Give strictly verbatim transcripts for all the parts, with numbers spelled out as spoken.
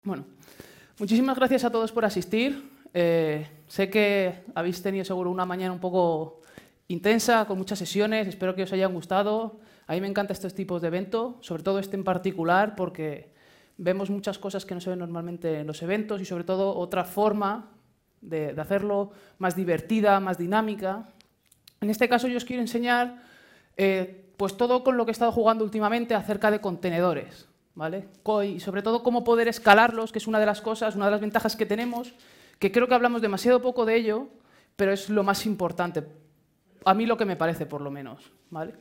Bueno, muchísimas gracias a todos por asistir. Eh, sé que habéis tenido seguro una mañana un poco intensa, con muchas sesiones. Espero que os hayan gustado. A mí me encantan estos tipos de eventos, sobre todo este en particular, porque vemos muchas cosas que no se ven normalmente en los eventos y, sobre todo, otra forma de, de hacerlo más divertida, más dinámica. En este caso, yo os quiero enseñar eh, pues todo con lo que he estado jugando últimamente acerca de contenedores. ¿Vale? Y sobre todo cómo poder escalarlos, que es una de las cosas, una de las ventajas que tenemos, que creo que hablamos demasiado poco de ello, pero es lo más importante, a mí lo que me parece por lo menos. ¿Vale?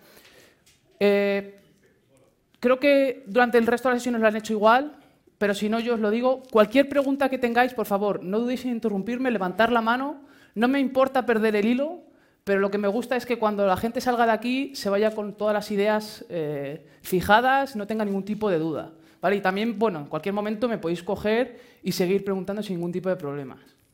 Eh, creo que durante el resto de las sesiones lo han hecho igual, pero si no yo os lo digo, cualquier pregunta que tengáis, por favor, no dudéis en interrumpirme, levantar la mano, no me importa perder el hilo, pero lo que me gusta es que cuando la gente salga de aquí se vaya con todas las ideas eh, fijadas, no tenga ningún tipo de duda. ¿Vale? Y también, bueno, en cualquier momento me podéis coger y seguir preguntando sin ningún tipo de problemas.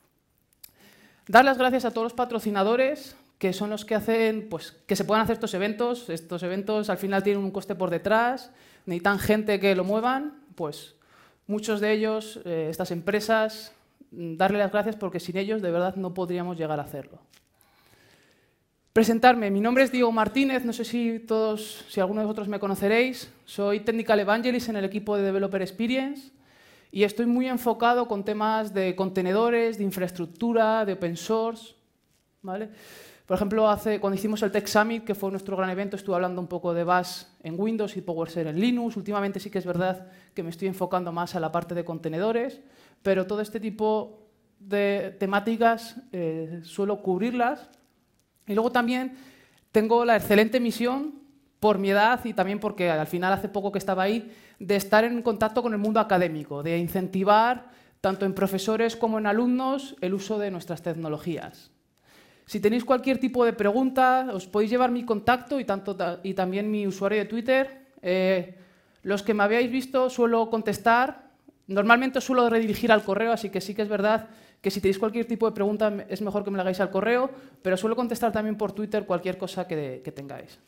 Dar las gracias a todos los patrocinadores, que son los que hacen pues, que se puedan hacer estos eventos. Estos eventos al final tienen un coste por detrás, necesitan gente que lo muevan, pues muchos de ellos, eh, estas empresas, darle las gracias porque sin ellos de verdad no podríamos llegar a hacerlo. Presentarme, mi nombre es Diego Martínez, no sé si todos, si alguno de vosotros me conoceréis, soy Technical Evangelist en el equipo de Developer Experience y estoy muy enfocado con temas de contenedores, de infraestructura, de open source. ¿Vale? Por ejemplo, hace, cuando hicimos el Tech Summit, que fue nuestro gran evento, estuve hablando un poco de Bash en Windows y PowerShell en Linux. Últimamente sí que es verdad que me estoy enfocando más a la parte de contenedores, pero todo este tipo de temáticas eh, suelo cubrirlas. Y luego también tengo la excelente misión, por mi edad y también porque al final hace poco que estaba ahí, de estar en contacto con el mundo académico, de incentivar tanto en profesores como en alumnos el uso de nuestras tecnologías. Si tenéis cualquier tipo de pregunta, os podéis llevar mi contacto y, tanto, y también mi usuario de Twitter. Eh, los que me habéis visto suelo contestar. Normalmente os suelo redirigir al correo, así que sí que es verdad que si tenéis cualquier tipo de pregunta es mejor que me la hagáis al correo, pero suelo contestar también por Twitter cualquier cosa que, que tengáis.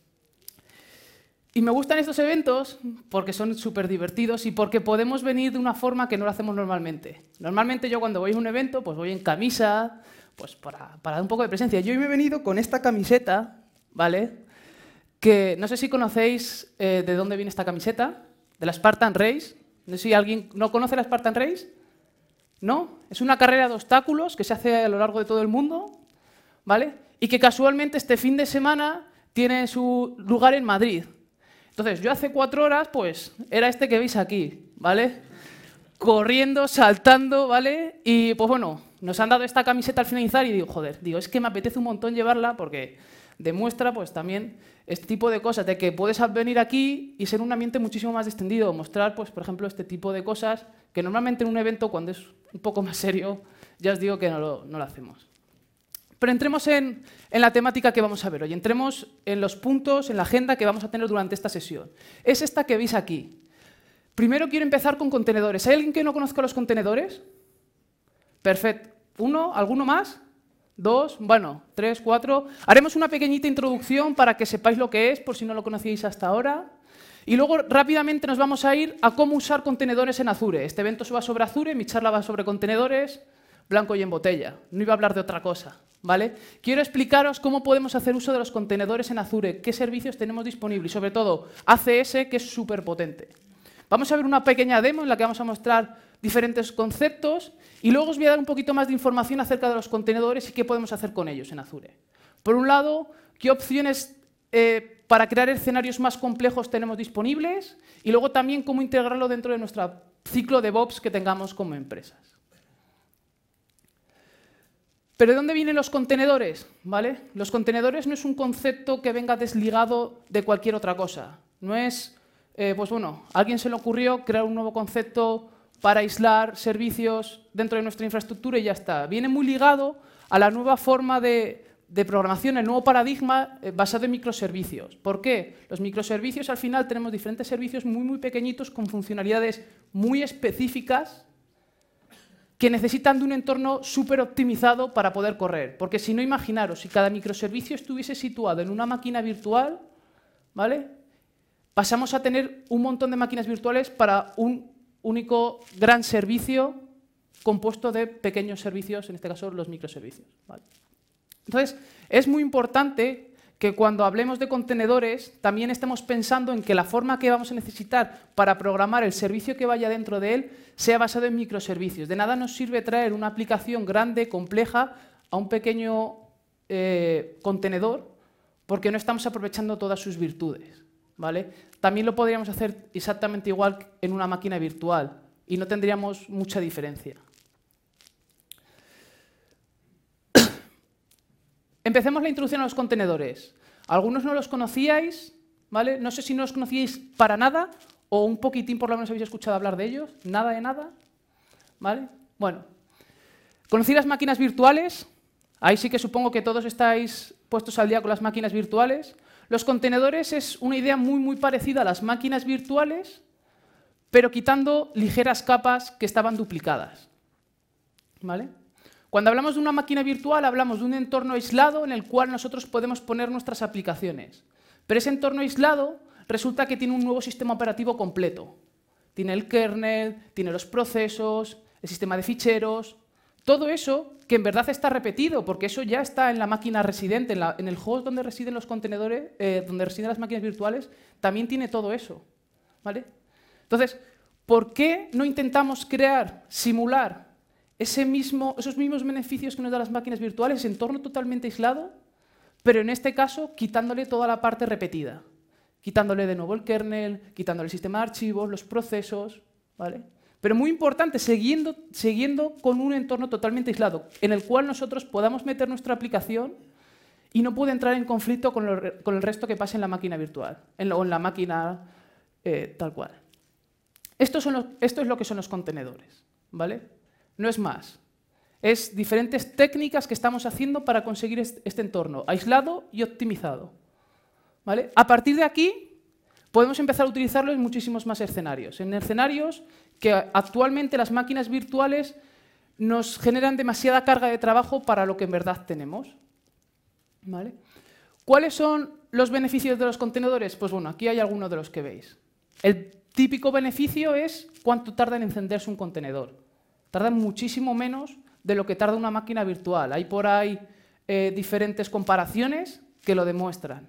Y me gustan estos eventos porque son súper divertidos y porque podemos venir de una forma que no lo hacemos normalmente. Normalmente yo cuando voy a un evento pues voy en camisa, pues para, para dar un poco de presencia. Yo hoy me he venido con esta camiseta, ¿vale? Que no sé si conocéis eh, de dónde viene esta camiseta, de la Spartan Race. No sé si alguien no conoce la Spartan Race. ¿No? Es una carrera de obstáculos que se hace a lo largo de todo el mundo, ¿vale? Y que casualmente este fin de semana tiene su lugar en Madrid. Entonces, yo hace cuatro horas, pues, era este que veis aquí, ¿vale? Corriendo, saltando, ¿vale? Y, pues bueno, nos han dado esta camiseta al finalizar y digo, joder, digo, es que me apetece un montón llevarla porque demuestra, pues, también este tipo de cosas, de que puedes venir aquí y ser un ambiente muchísimo más extendido, mostrar, pues, por ejemplo, este tipo de cosas que normalmente en un evento, cuando es un poco más serio, ya os digo que no lo, no lo hacemos. Pero entremos en, en la temática que vamos a ver hoy, entremos en los puntos, en la agenda que vamos a tener durante esta sesión. Es esta que veis aquí. Primero quiero empezar con contenedores. ¿Hay alguien que no conozca los contenedores? Perfecto. ¿Uno? ¿Alguno más? ¿Dos? Bueno, tres, cuatro. Haremos una pequeñita introducción para que sepáis lo que es, por si no lo conocíais hasta ahora. Y luego rápidamente nos vamos a ir a cómo usar contenedores en Azure. Este evento va sobre Azure, mi charla va sobre contenedores, blanco y en botella. No iba a hablar de otra cosa, ¿vale? Quiero explicaros cómo podemos hacer uso de los contenedores en Azure, qué servicios tenemos disponibles y sobre todo A C S, que es súper potente. Vamos a ver una pequeña demo en la que vamos a mostrar diferentes conceptos y luego os voy a dar un poquito más de información acerca de los contenedores y qué podemos hacer con ellos en Azure. Por un lado, qué opciones eh, para crear escenarios más complejos tenemos disponibles y luego también cómo integrarlo dentro de nuestro ciclo de DevOps que tengamos como empresas. ¿Pero de dónde vienen los contenedores? ¿Vale? Los contenedores no es un concepto que venga desligado de cualquier otra cosa. No es, eh, pues bueno, a alguien se le ocurrió crear un nuevo concepto para aislar servicios dentro de nuestra infraestructura y ya está. Viene muy ligado a la nueva forma de, de programación, el nuevo paradigma eh, basado en microservicios. ¿Por qué? Los microservicios, al final, tenemos diferentes servicios muy, muy pequeñitos con funcionalidades muy específicas que necesitan de un entorno súper optimizado para poder correr. Porque si no, imaginaros, si cada microservicio estuviese situado en una máquina virtual, ¿vale? Pasamos a tener un montón de máquinas virtuales para un único gran servicio compuesto de pequeños servicios, en este caso los microservicios. ¿Vale? Entonces, es muy importante que cuando hablemos de contenedores también estemos pensando en que la forma que vamos a necesitar para programar el servicio que vaya dentro de él sea basado en microservicios. De nada nos sirve traer una aplicación grande, compleja, a un pequeño eh, contenedor porque no estamos aprovechando todas sus virtudes. ¿Vale? También lo podríamos hacer exactamente igual en una máquina virtual y no tendríamos mucha diferencia. Empecemos la introducción a los contenedores. Algunos no los conocíais, ¿vale? No sé si no los conocíais para nada o un poquitín por lo menos habéis escuchado hablar de ellos. Nada de nada, ¿vale? Bueno, ¿conocí las máquinas virtuales? Ahí sí que supongo que todos estáis puestos al día con las máquinas virtuales. Los contenedores es una idea muy, muy parecida a las máquinas virtuales, pero quitando ligeras capas que estaban duplicadas, ¿vale? Cuando hablamos de una máquina virtual, hablamos de un entorno aislado en el cual nosotros podemos poner nuestras aplicaciones. Pero ese entorno aislado resulta que tiene un nuevo sistema operativo completo. Tiene el kernel, tiene los procesos, el sistema de ficheros, todo eso que en verdad está repetido, porque eso ya está en la máquina residente, en, la, en el host donde residen los contenedores, eh, donde residen las máquinas virtuales, también tiene todo eso, ¿vale? Entonces, ¿por qué no intentamos crear, simular ese mismo, esos mismos beneficios que nos dan las máquinas virtuales, ese entorno totalmente aislado, pero en este caso quitándole toda la parte repetida? Quitándole de nuevo el kernel, quitándole el sistema de archivos, los procesos, ¿vale? Pero muy importante, siguiendo, siguiendo con un entorno totalmente aislado, en el cual nosotros podamos meter nuestra aplicación y no puede entrar en conflicto con, lo, con el resto que pasa en la máquina virtual, en lo, o en la máquina eh, tal cual. Esto, son los, esto es lo que son los contenedores, ¿vale? No es más. Es diferentes técnicas que estamos haciendo para conseguir este, este entorno, aislado y optimizado, ¿vale? A partir de aquí, podemos empezar a utilizarlo en muchísimos más escenarios. En escenarios que actualmente las máquinas virtuales nos generan demasiada carga de trabajo para lo que en verdad tenemos, ¿vale? ¿Cuáles son los beneficios de los contenedores? Pues bueno, aquí hay algunos de los que veis. El típico beneficio es cuánto tarda en encenderse un contenedor. Tarda muchísimo menos de lo que tarda una máquina virtual. Hay por ahí eh, diferentes comparaciones que lo demuestran.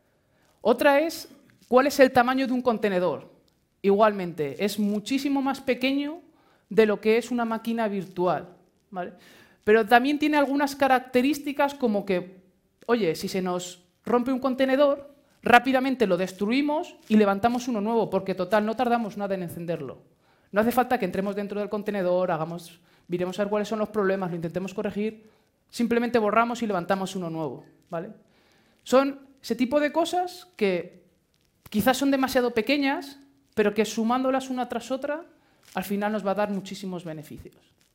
Otra es cuál es el tamaño de un contenedor. Igualmente, es muchísimo más pequeño de lo que es una máquina virtual, ¿vale? Pero también tiene algunas características como que, oye, si se nos rompe un contenedor, rápidamente lo destruimos y levantamos uno nuevo, porque total, no tardamos nada en encenderlo. No hace falta que entremos dentro del contenedor, hagamos, miremos a ver cuáles son los problemas, lo intentemos corregir, simplemente borramos y levantamos uno nuevo, ¿vale? Son ese tipo de cosas que quizás son demasiado pequeñas, pero que sumándolas una tras otra, al final nos va a dar muchísimos beneficios.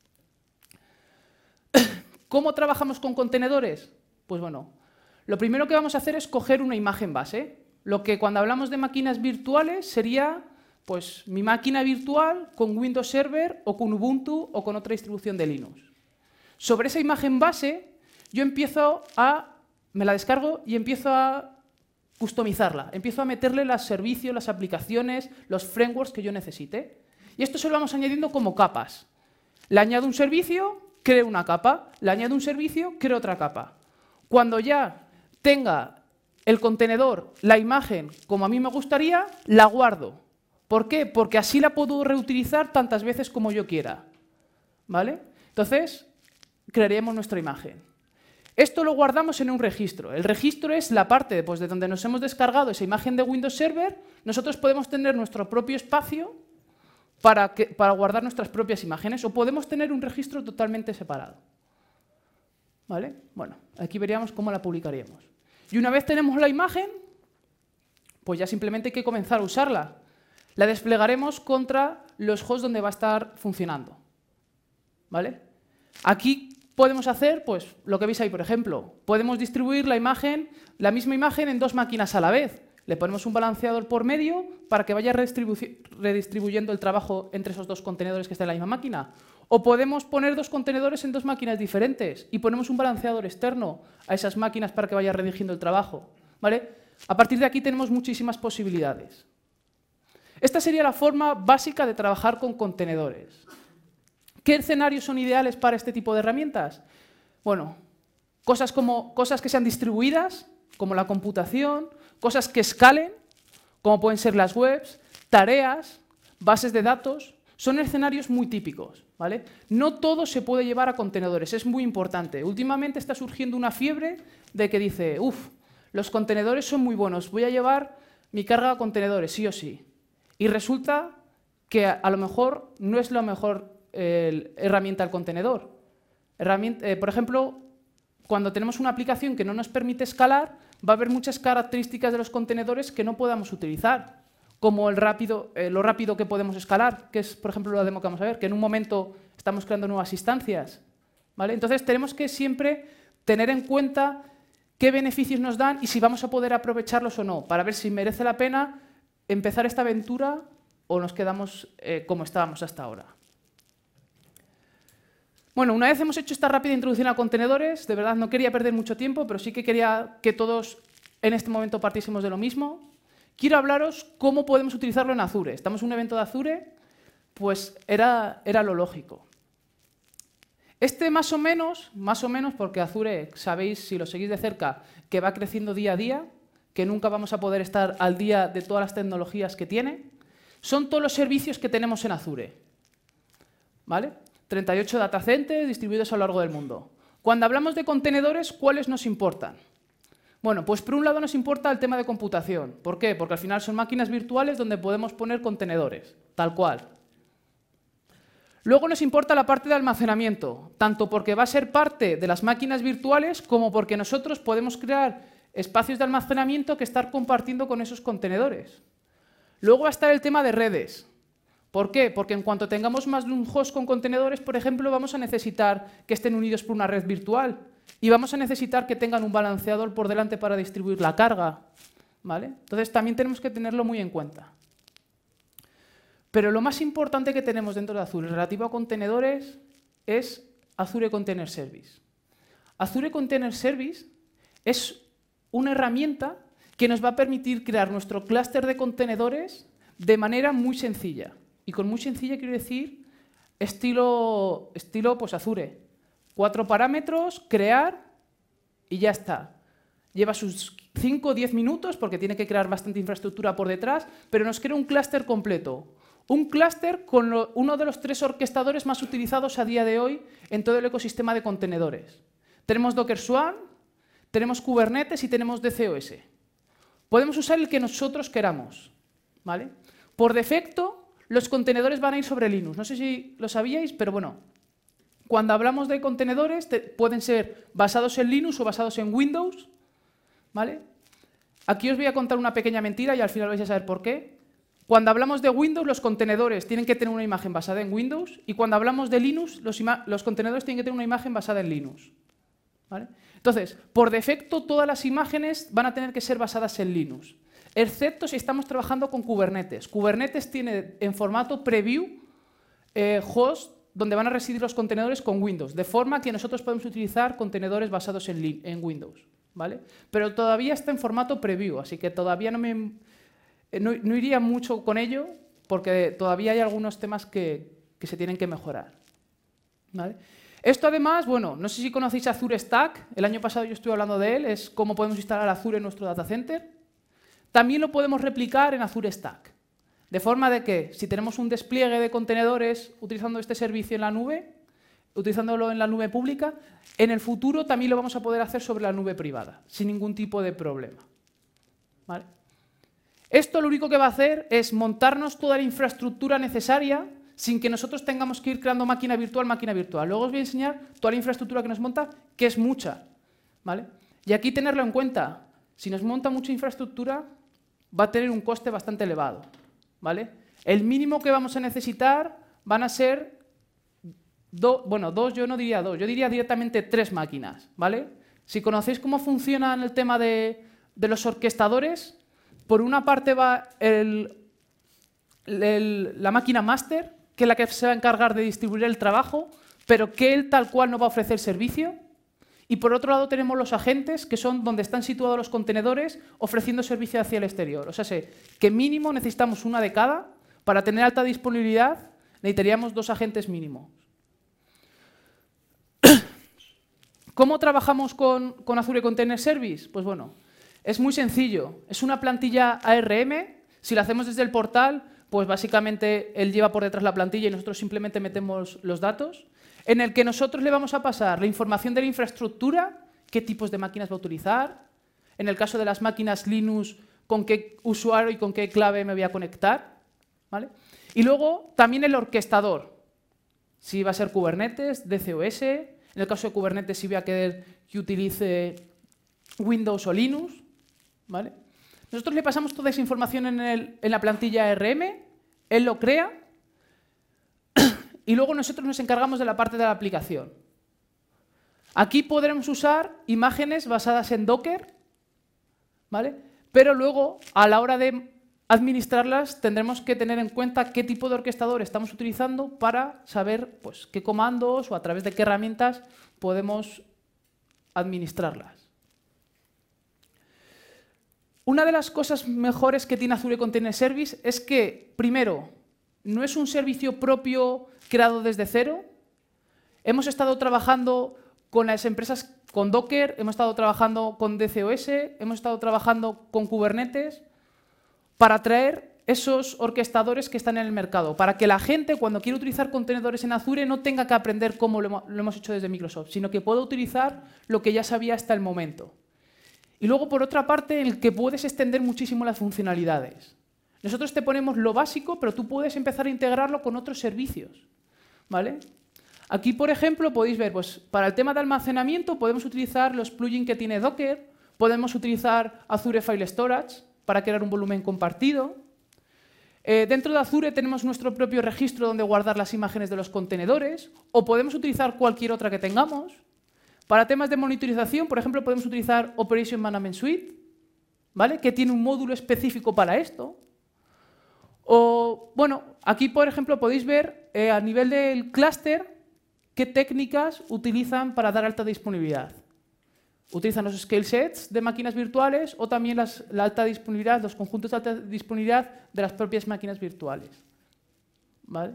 ¿Cómo trabajamos con contenedores? Pues bueno, lo primero que vamos a hacer es coger una imagen base. Lo que cuando hablamos de máquinas virtuales sería pues, mi máquina virtual con Windows Server o con Ubuntu o con otra distribución de Linux. Sobre esa imagen base, yo empiezo a, me la descargo y empiezo a customizarla. Empiezo a meterle los servicios, las aplicaciones, los frameworks que yo necesite. Y esto se lo vamos añadiendo como capas. Le añado un servicio, creo una capa. Le añado un servicio, creo otra capa. Cuando ya tenga el contenedor, la imagen, como a mí me gustaría, la guardo. ¿Por qué? Porque así la puedo reutilizar tantas veces como yo quiera, ¿vale? Entonces, crearemos nuestra imagen. Esto lo guardamos en un registro. El registro es la parte pues, de donde nos hemos descargado esa imagen de Windows Server. Nosotros podemos tener nuestro propio espacio para, que, para guardar nuestras propias imágenes o podemos tener un registro totalmente separado, ¿vale? Bueno, aquí veríamos cómo la publicaríamos. Y una vez tenemos la imagen, pues ya simplemente hay que comenzar a usarla. La desplegaremos contra los hosts donde va a estar funcionando, ¿vale? Aquí podemos hacer pues, lo que veis ahí, por ejemplo. Podemos distribuir la imagen, la misma imagen en dos máquinas a la vez. Le ponemos un balanceador por medio para que vaya redistribu redistribuyendo el trabajo entre esos dos contenedores que están en la misma máquina. O podemos poner dos contenedores en dos máquinas diferentes y ponemos un balanceador externo a esas máquinas para que vaya redirigiendo el trabajo, ¿vale? A partir de aquí tenemos muchísimas posibilidades. Esta sería la forma básica de trabajar con contenedores. ¿Qué escenarios son ideales para este tipo de herramientas? Bueno, cosas, como, cosas que sean distribuidas, como la computación, cosas que escalen, como pueden ser las webs, tareas, bases de datos, son escenarios muy típicos, ¿vale? No todo se puede llevar a contenedores, es muy importante. Últimamente está surgiendo una fiebre de que dice, uff, los contenedores son muy buenos, voy a llevar mi carga a contenedores, sí o sí. Y resulta que a, a lo mejor no es la mejor eh, herramienta el contenedor. Herramienta, eh, por ejemplo, cuando tenemos una aplicación que no nos permite escalar, va a haber muchas características de los contenedores que no podamos utilizar, como el rápido, eh, lo rápido que podemos escalar, que es, por ejemplo, la demo que vamos a ver, que en un momento estamos creando nuevas instancias, ¿vale? Entonces, tenemos que siempre tener en cuenta qué beneficios nos dan y si vamos a poder aprovecharlos o no, para ver si merece la pena empezar esta aventura o nos quedamos eh, como estábamos hasta ahora. Bueno, una vez hemos hecho esta rápida introducción a contenedores, de verdad no quería perder mucho tiempo, pero sí que quería que todos en este momento partiésemos de lo mismo. Quiero hablaros cómo podemos utilizarlo en Azure. Estamos en un evento de Azure, pues era, era lo lógico. Este más o menos, más o menos, porque Azure, sabéis, si lo seguís de cerca, que va creciendo día a día, que nunca vamos a poder estar al día de todas las tecnologías que tiene, son todos los servicios que tenemos en Azure, ¿vale? treinta y ocho data centers distribuidos a lo largo del mundo. Cuando hablamos de contenedores, ¿cuáles nos importan? Bueno, pues por un lado nos importa el tema de computación. ¿Por qué? Porque al final son máquinas virtuales donde podemos poner contenedores, tal cual. Luego nos importa la parte de almacenamiento, tanto porque va a ser parte de las máquinas virtuales como porque nosotros podemos crear espacios de almacenamiento que estar compartiendo con esos contenedores. Luego va a estar el tema de redes. ¿Por qué? Porque en cuanto tengamos más de un host con contenedores, por ejemplo, vamos a necesitar que estén unidos por una red virtual y vamos a necesitar que tengan un balanceador por delante para distribuir la carga, ¿vale? Entonces también tenemos que tenerlo muy en cuenta. Pero lo más importante que tenemos dentro de Azure relativo a contenedores es Azure Container Service. Azure Container Service es una herramienta que nos va a permitir crear nuestro clúster de contenedores de manera muy sencilla. Y con muy sencilla quiero decir estilo, estilo pues Azure. Cuatro parámetros, crear y ya está. Lleva sus cinco o diez minutos porque tiene que crear bastante infraestructura por detrás, pero nos crea un clúster completo. Un clúster con lo, uno de los tres orquestadores más utilizados a día de hoy en todo el ecosistema de contenedores. Tenemos Docker Swarm, tenemos Kubernetes y tenemos D C O S. Podemos usar el que nosotros queramos, ¿vale? Por defecto, los contenedores van a ir sobre Linux. No sé si lo sabíais, pero bueno, cuando hablamos de contenedores te, pueden ser basados en Linux o basados en Windows, ¿vale? Aquí os voy a contar una pequeña mentira y al final vais a saber por qué. Cuando hablamos de Windows, los contenedores tienen que tener una imagen basada en Windows y cuando hablamos de Linux, los, los contenedores tienen que tener una imagen basada en Linux, ¿vale? Entonces, por defecto, todas las imágenes van a tener que ser basadas en Linux, excepto si estamos trabajando con Kubernetes. Kubernetes tiene en formato preview eh, host donde van a residir los contenedores con Windows, de forma que nosotros podemos utilizar contenedores basados en, en Windows, ¿vale? Pero todavía está en formato preview, así que todavía no, me, no, no iría mucho con ello, porque todavía hay algunos temas que, que se tienen que mejorar, ¿vale? Esto además, bueno, no sé si conocéis Azure Stack, el año pasado yo estuve hablando de él, es cómo podemos instalar Azure en nuestro data center. También lo podemos replicar en Azure Stack, de forma de que si tenemos un despliegue de contenedores utilizando este servicio en la nube, utilizándolo en la nube pública, en el futuro también lo vamos a poder hacer sobre la nube privada, sin ningún tipo de problema, ¿vale? Esto lo único que va a hacer es montarnos toda la infraestructura necesaria sin que nosotros tengamos que ir creando máquina virtual, máquina virtual. Luego os voy a enseñar toda la infraestructura que nos monta, que es mucha, ¿vale? Y aquí tenerlo en cuenta, si nos monta mucha infraestructura, va a tener un coste bastante elevado, ¿vale? El mínimo que vamos a necesitar van a ser, do, bueno, dos, yo no diría dos, yo diría directamente tres máquinas, ¿vale? Si conocéis cómo funciona el tema de, de los orquestadores, por una parte va el, el, la máquina master, que es la que se va a encargar de distribuir el trabajo, pero que él tal cual no va a ofrecer servicio. Y por otro lado tenemos los agentes, que son donde están situados los contenedores ofreciendo servicio hacia el exterior. O sea, sé que mínimo necesitamos una de cada, Para tener alta disponibilidad necesitaríamos dos agentes mínimos. ¿Cómo trabajamos con, con Azure Container Service? Pues bueno, es muy sencillo. Es una plantilla A R M. Si la hacemos desde el portal, pues básicamente él lleva por detrás la plantilla y nosotros simplemente metemos los datos, en el que nosotros le vamos a pasar la información de la infraestructura, qué tipos de máquinas va a utilizar, en el caso de las máquinas Linux, con qué usuario y con qué clave me voy a conectar, ¿vale? Y luego también el orquestador, si va a ser Kubernetes, D C O S, en el caso de Kubernetes si voy a querer que utilice Windows o Linux, ¿vale? Nosotros le pasamos toda esa información en, el, en la plantilla A R M, él lo crea y luego nosotros nos encargamos de la parte de la aplicación. Aquí podremos usar imágenes basadas en Docker, ¿vale? Pero luego, a la hora de administrarlas, tendremos que tener en cuenta qué tipo de orquestador estamos utilizando para saber pues, qué comandos o a través de qué herramientas podemos administrarlas. Una de las cosas mejores que tiene Azure Container Service es que, primero, no es un servicio propio creado desde cero. Hemos estado trabajando con las empresas con Docker, hemos estado trabajando con D C O S, hemos estado trabajando con Kubernetes para traer esos orquestadores que están en el mercado, para que la gente, cuando quiere utilizar contenedores en Azure, no tenga que aprender cómo lo hemos hecho desde Microsoft, sino que pueda utilizar lo que ya sabía hasta el momento. Y luego, por otra parte, el que puedes extender muchísimo las funcionalidades. Nosotros te ponemos lo básico, pero tú puedes empezar a integrarlo con otros servicios, ¿vale? Aquí, por ejemplo, podéis ver, pues, para el tema de almacenamiento podemos utilizar los plugins que tiene Docker, podemos utilizar Azure File Storage para crear un volumen compartido. Eh, dentro de Azure tenemos nuestro propio registro donde guardar las imágenes de los contenedores, o podemos utilizar cualquier otra que tengamos. Para temas de monitorización, por ejemplo, podemos utilizar Operation Management Suite, ¿vale? Que tiene un módulo específico para esto. O, bueno, aquí, por ejemplo, podéis ver eh, a nivel del clúster qué técnicas utilizan para dar alta disponibilidad. Utilizan los scale sets de máquinas virtuales o también las, la alta disponibilidad, los conjuntos de alta disponibilidad de las propias máquinas virtuales, ¿vale?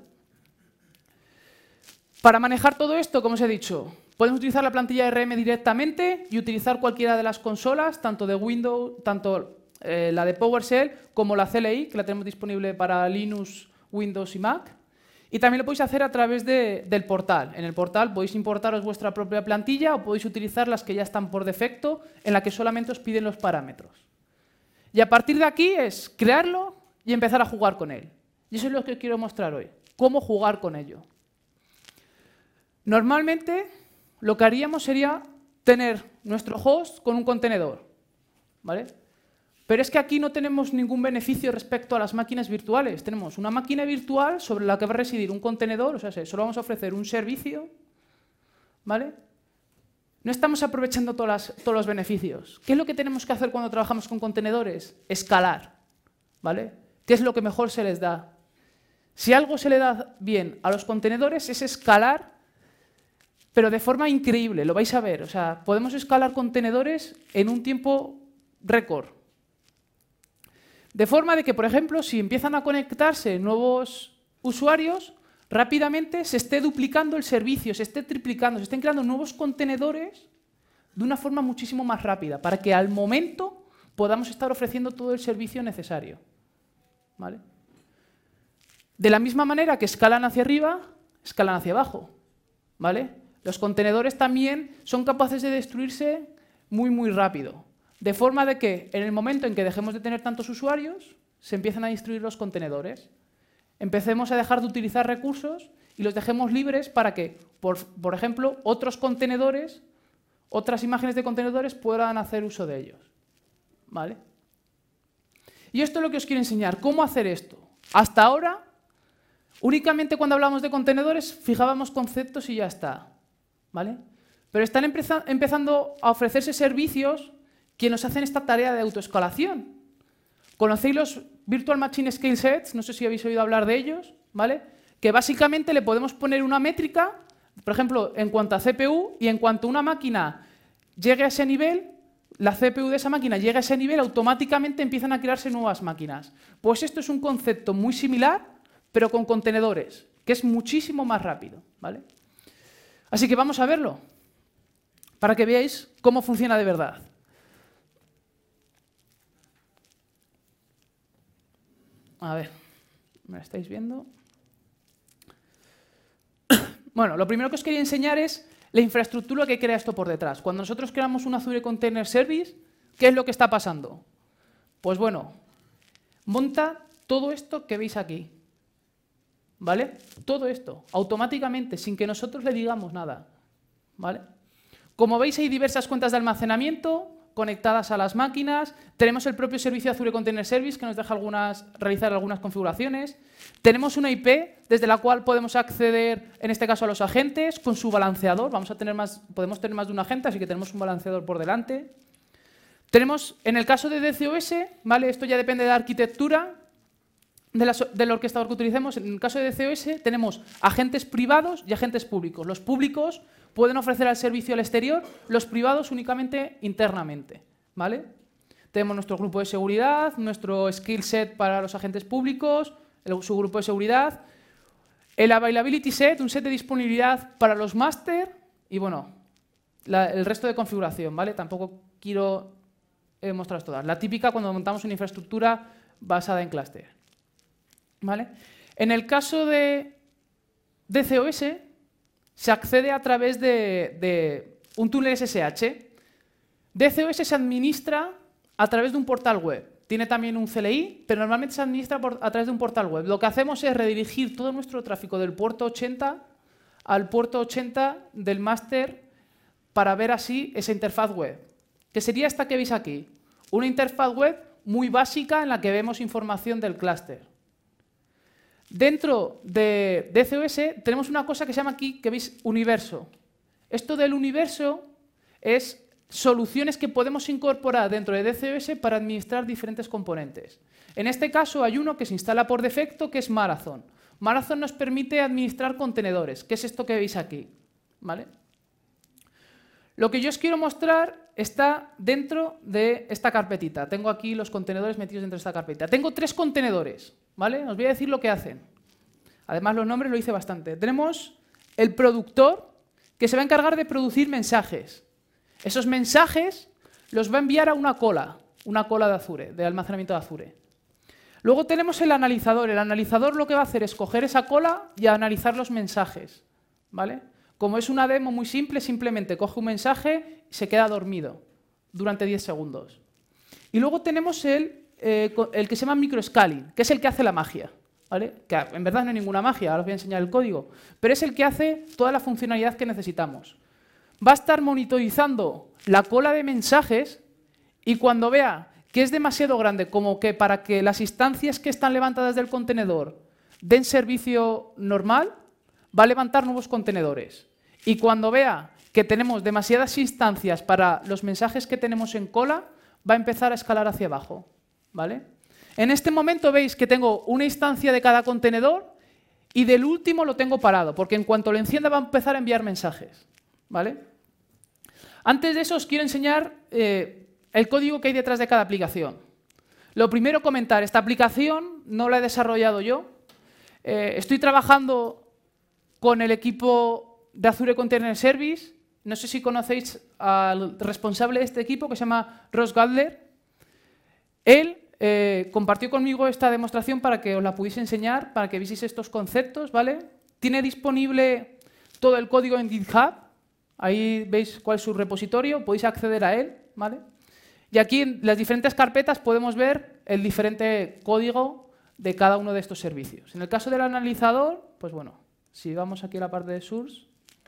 Para manejar todo esto, como os he dicho, podemos utilizar la plantilla A R M directamente y utilizar cualquiera de las consolas, tanto de Windows, tanto eh, la de PowerShell como la C L I, que la tenemos disponible para Linux, Windows y Mac. Y también lo podéis hacer a través de, del portal. En el portal podéis importaros vuestra propia plantilla o podéis utilizar las que ya están por defecto, en la que solamente os piden los parámetros. Y a partir de aquí es crearlo y empezar a jugar con él. Y eso es lo que os quiero mostrar hoy, cómo jugar con ello. Normalmente, lo que haríamos sería tener nuestro host con un contenedor, ¿vale? Pero es que aquí no tenemos ningún beneficio respecto a las máquinas virtuales. Tenemos una máquina virtual sobre la que va a residir un contenedor, o sea, solo vamos a ofrecer un servicio, ¿vale? No estamos aprovechando todas las, todos los beneficios. ¿Qué es lo que tenemos que hacer cuando trabajamos con contenedores? Escalar, ¿vale? ¿Qué es lo que mejor se les da? Si algo se le da bien a los contenedores es escalar, pero de forma increíble, lo vais a ver. O sea, podemos escalar contenedores en un tiempo récord. De forma de que, por ejemplo, si empiezan a conectarse nuevos usuarios, rápidamente se esté duplicando el servicio, se esté triplicando, se estén creando nuevos contenedores de una forma muchísimo más rápida, para que al momento podamos estar ofreciendo todo el servicio necesario, ¿vale? De la misma manera que escalan hacia arriba, escalan hacia abajo, ¿vale? Los contenedores también son capaces de destruirse muy, muy rápido. De forma de que en el momento en que dejemos de tener tantos usuarios, se empiezan a destruir los contenedores. Empecemos a dejar de utilizar recursos y los dejemos libres para que, por, por ejemplo, otros contenedores, otras imágenes de contenedores puedan hacer uso de ellos, ¿vale? Y esto es lo que os quiero enseñar. ¿Cómo hacer esto? Hasta ahora, únicamente cuando hablamos de contenedores, fijábamos conceptos y ya está, ¿vale? Pero están empeza- empezando a ofrecerse servicios que nos hacen esta tarea de autoescalación. ¿Conocéis los Virtual Machine Scale Sets? No sé si habéis oído hablar de ellos, ¿vale? Que básicamente le podemos poner una métrica, por ejemplo, en cuanto a C P U, y en cuanto una máquina llegue a ese nivel, la C P U de esa máquina llega a ese nivel, automáticamente empiezan a crearse nuevas máquinas. Pues esto es un concepto muy similar pero con contenedores, que es muchísimo más rápido, ¿vale? Así que vamos a verlo, para que veáis cómo funciona de verdad. A ver, ¿me la estáis viendo? Bueno, lo primero que os quería enseñar es la infraestructura que crea esto por detrás. Cuando nosotros creamos un Azure Container Service, ¿qué es lo que está pasando? Pues bueno, monta todo esto que veis aquí, ¿vale? Todo esto, automáticamente, sin que nosotros le digamos nada, ¿vale? Como veis, hay diversas cuentas de almacenamiento conectadas a las máquinas. Tenemos el propio servicio Azure Container Service que nos deja algunas, realizar algunas configuraciones. Tenemos una I P desde la cual podemos acceder, en este caso, a los agentes con su balanceador. Vamos a tener más, podemos tener más de un agente, así que tenemos un balanceador por delante. Tenemos, en el caso de D C O S, ¿vale? Esto ya depende de la arquitectura de la, del orquestador que utilicemos. En el caso de D C O S tenemos agentes privados y agentes públicos. Los públicos pueden ofrecer el servicio al exterior, los privados únicamente internamente, ¿vale? Tenemos nuestro grupo de seguridad, nuestro skill set para los agentes públicos, el, su grupo de seguridad, el availability set, un set de disponibilidad para los máster y, bueno, la, el resto de configuración, ¿vale? Tampoco quiero eh, mostraros todas. La típica cuando montamos una infraestructura basada en clúster, ¿vale? En el caso de D C O S, se accede a través de, de un túnel S S H. D C O S se administra a través de un portal web. Tiene también un C L I, pero normalmente se administra por, a través de un portal web. Lo que hacemos es redirigir todo nuestro tráfico del puerto ochenta al puerto ochenta del máster para ver así esa interfaz web, que sería esta que veis aquí. Una interfaz web muy básica en la que vemos información del clúster. Dentro de D C O S tenemos una cosa que se llama aquí, que veis, universo. Esto del universo es soluciones que podemos incorporar dentro de D C O S para administrar diferentes componentes. En este caso hay uno que se instala por defecto, que es Marathon. Marathon nos permite administrar contenedores, que es esto que veis aquí, ¿vale? Lo que yo os quiero mostrar está dentro de esta carpetita. Tengo aquí los contenedores metidos dentro de esta carpetita. Tengo tres contenedores, ¿vale? Os voy a decir lo que hacen. Además, los nombres lo hice bastante. Tenemos el productor, que se va a encargar de producir mensajes. Esos mensajes los va a enviar a una cola, una cola de Azure, de almacenamiento de Azure. Luego tenemos el analizador. El analizador lo que va a hacer es coger esa cola y analizar los mensajes, ¿vale? Como es una demo muy simple, simplemente coge un mensaje y se queda dormido durante diez segundos. Y luego tenemos el, eh, el que se llama microscaling, que es el que hace la magia, ¿vale? Que en verdad no hay ninguna magia, ahora os voy a enseñar el código, pero es el que hace toda la funcionalidad que necesitamos. Va a estar monitorizando la cola de mensajes y cuando vea que es demasiado grande, como que para que las instancias que están levantadas del contenedor den servicio normal, va a levantar nuevos contenedores. Y cuando vea que tenemos demasiadas instancias para los mensajes que tenemos en cola, va a empezar a escalar hacia abajo, ¿vale? En este momento veis que tengo una instancia de cada contenedor y del último lo tengo parado, porque en cuanto lo encienda va a empezar a enviar mensajes, ¿vale? Antes de eso os quiero enseñar eh, el código que hay detrás de cada aplicación. Lo primero, comentar, esta aplicación no la he desarrollado yo. Eh, estoy trabajando con el equipo de Azure Container Service. No sé si conocéis al responsable de este equipo, que se llama Ross Galdler. Él eh, compartió conmigo esta demostración para que os la pudiese enseñar, para que vieseis estos conceptos, ¿vale? Tiene disponible todo el código en GitHub. Ahí veis cuál es su repositorio, podéis acceder a él, ¿vale? Y aquí en las diferentes carpetas podemos ver el diferente código de cada uno de estos servicios. En el caso del analizador, pues bueno, si vamos aquí a la parte de source,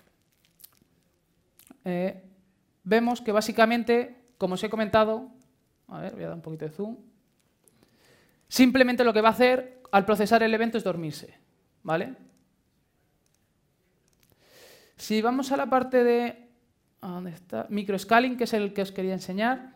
eh, vemos que básicamente, como os he comentado, a ver, voy a dar un poquito de zoom, simplemente lo que va a hacer al procesar el evento es dormirse, ¿vale? Si vamos a la parte de ¿dónde está? Microscaling, que es el que os quería enseñar,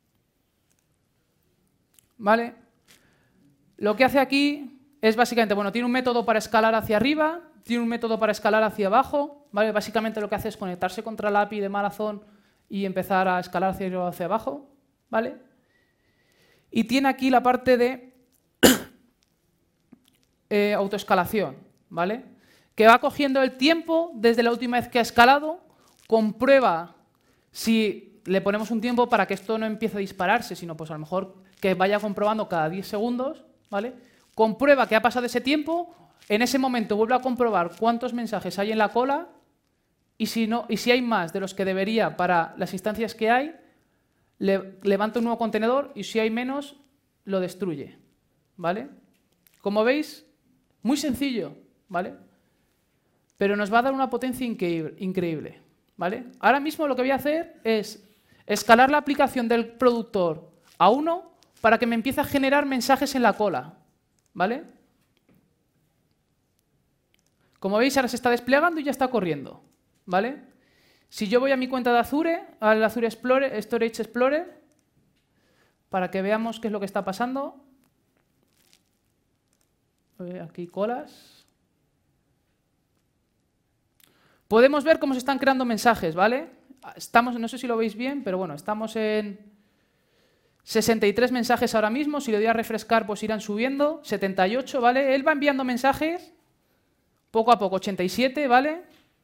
¿vale? Lo que hace aquí es básicamente, bueno, tiene un método para escalar hacia arriba, tiene un método para escalar hacia abajo, ¿vale? Básicamente lo que hace es conectarse contra la A P I de Marathon y empezar a escalar hacia arriba o hacia abajo, ¿vale? Y tiene aquí la parte de eh, autoescalación, ¿vale? Que va cogiendo el tiempo desde la última vez que ha escalado, comprueba si le ponemos un tiempo para que esto no empiece a dispararse, sino pues a lo mejor que vaya comprobando cada diez segundos, ¿vale? Comprueba que ha pasado ese tiempo, en ese momento vuelve a comprobar cuántos mensajes hay en la cola y si, no, y si hay más de los que debería para las instancias que hay, le, levanta un nuevo contenedor y si hay menos, lo destruye, ¿vale? Como veis, muy sencillo, ¿vale? Pero nos va a dar una potencia increíble, ¿vale? Ahora mismo lo que voy a hacer es escalar la aplicación del productor a uno para que me empiece a generar mensajes en la cola, ¿vale? Como veis, ahora se está desplegando y ya está corriendo, ¿vale? Si yo voy a mi cuenta de Azure, al Azure Explorer, Storage Explorer, para que veamos qué es lo que está pasando. Aquí colas. Podemos ver cómo se están creando mensajes, ¿vale? Estamos, no sé si lo veis bien, pero bueno, estamos en sesenta y tres mensajes ahora mismo. Si le doy a refrescar, pues irán subiendo. setenta y ocho, ¿vale? Él va enviando mensajes poco a poco. ochenta y siete, ¿vale?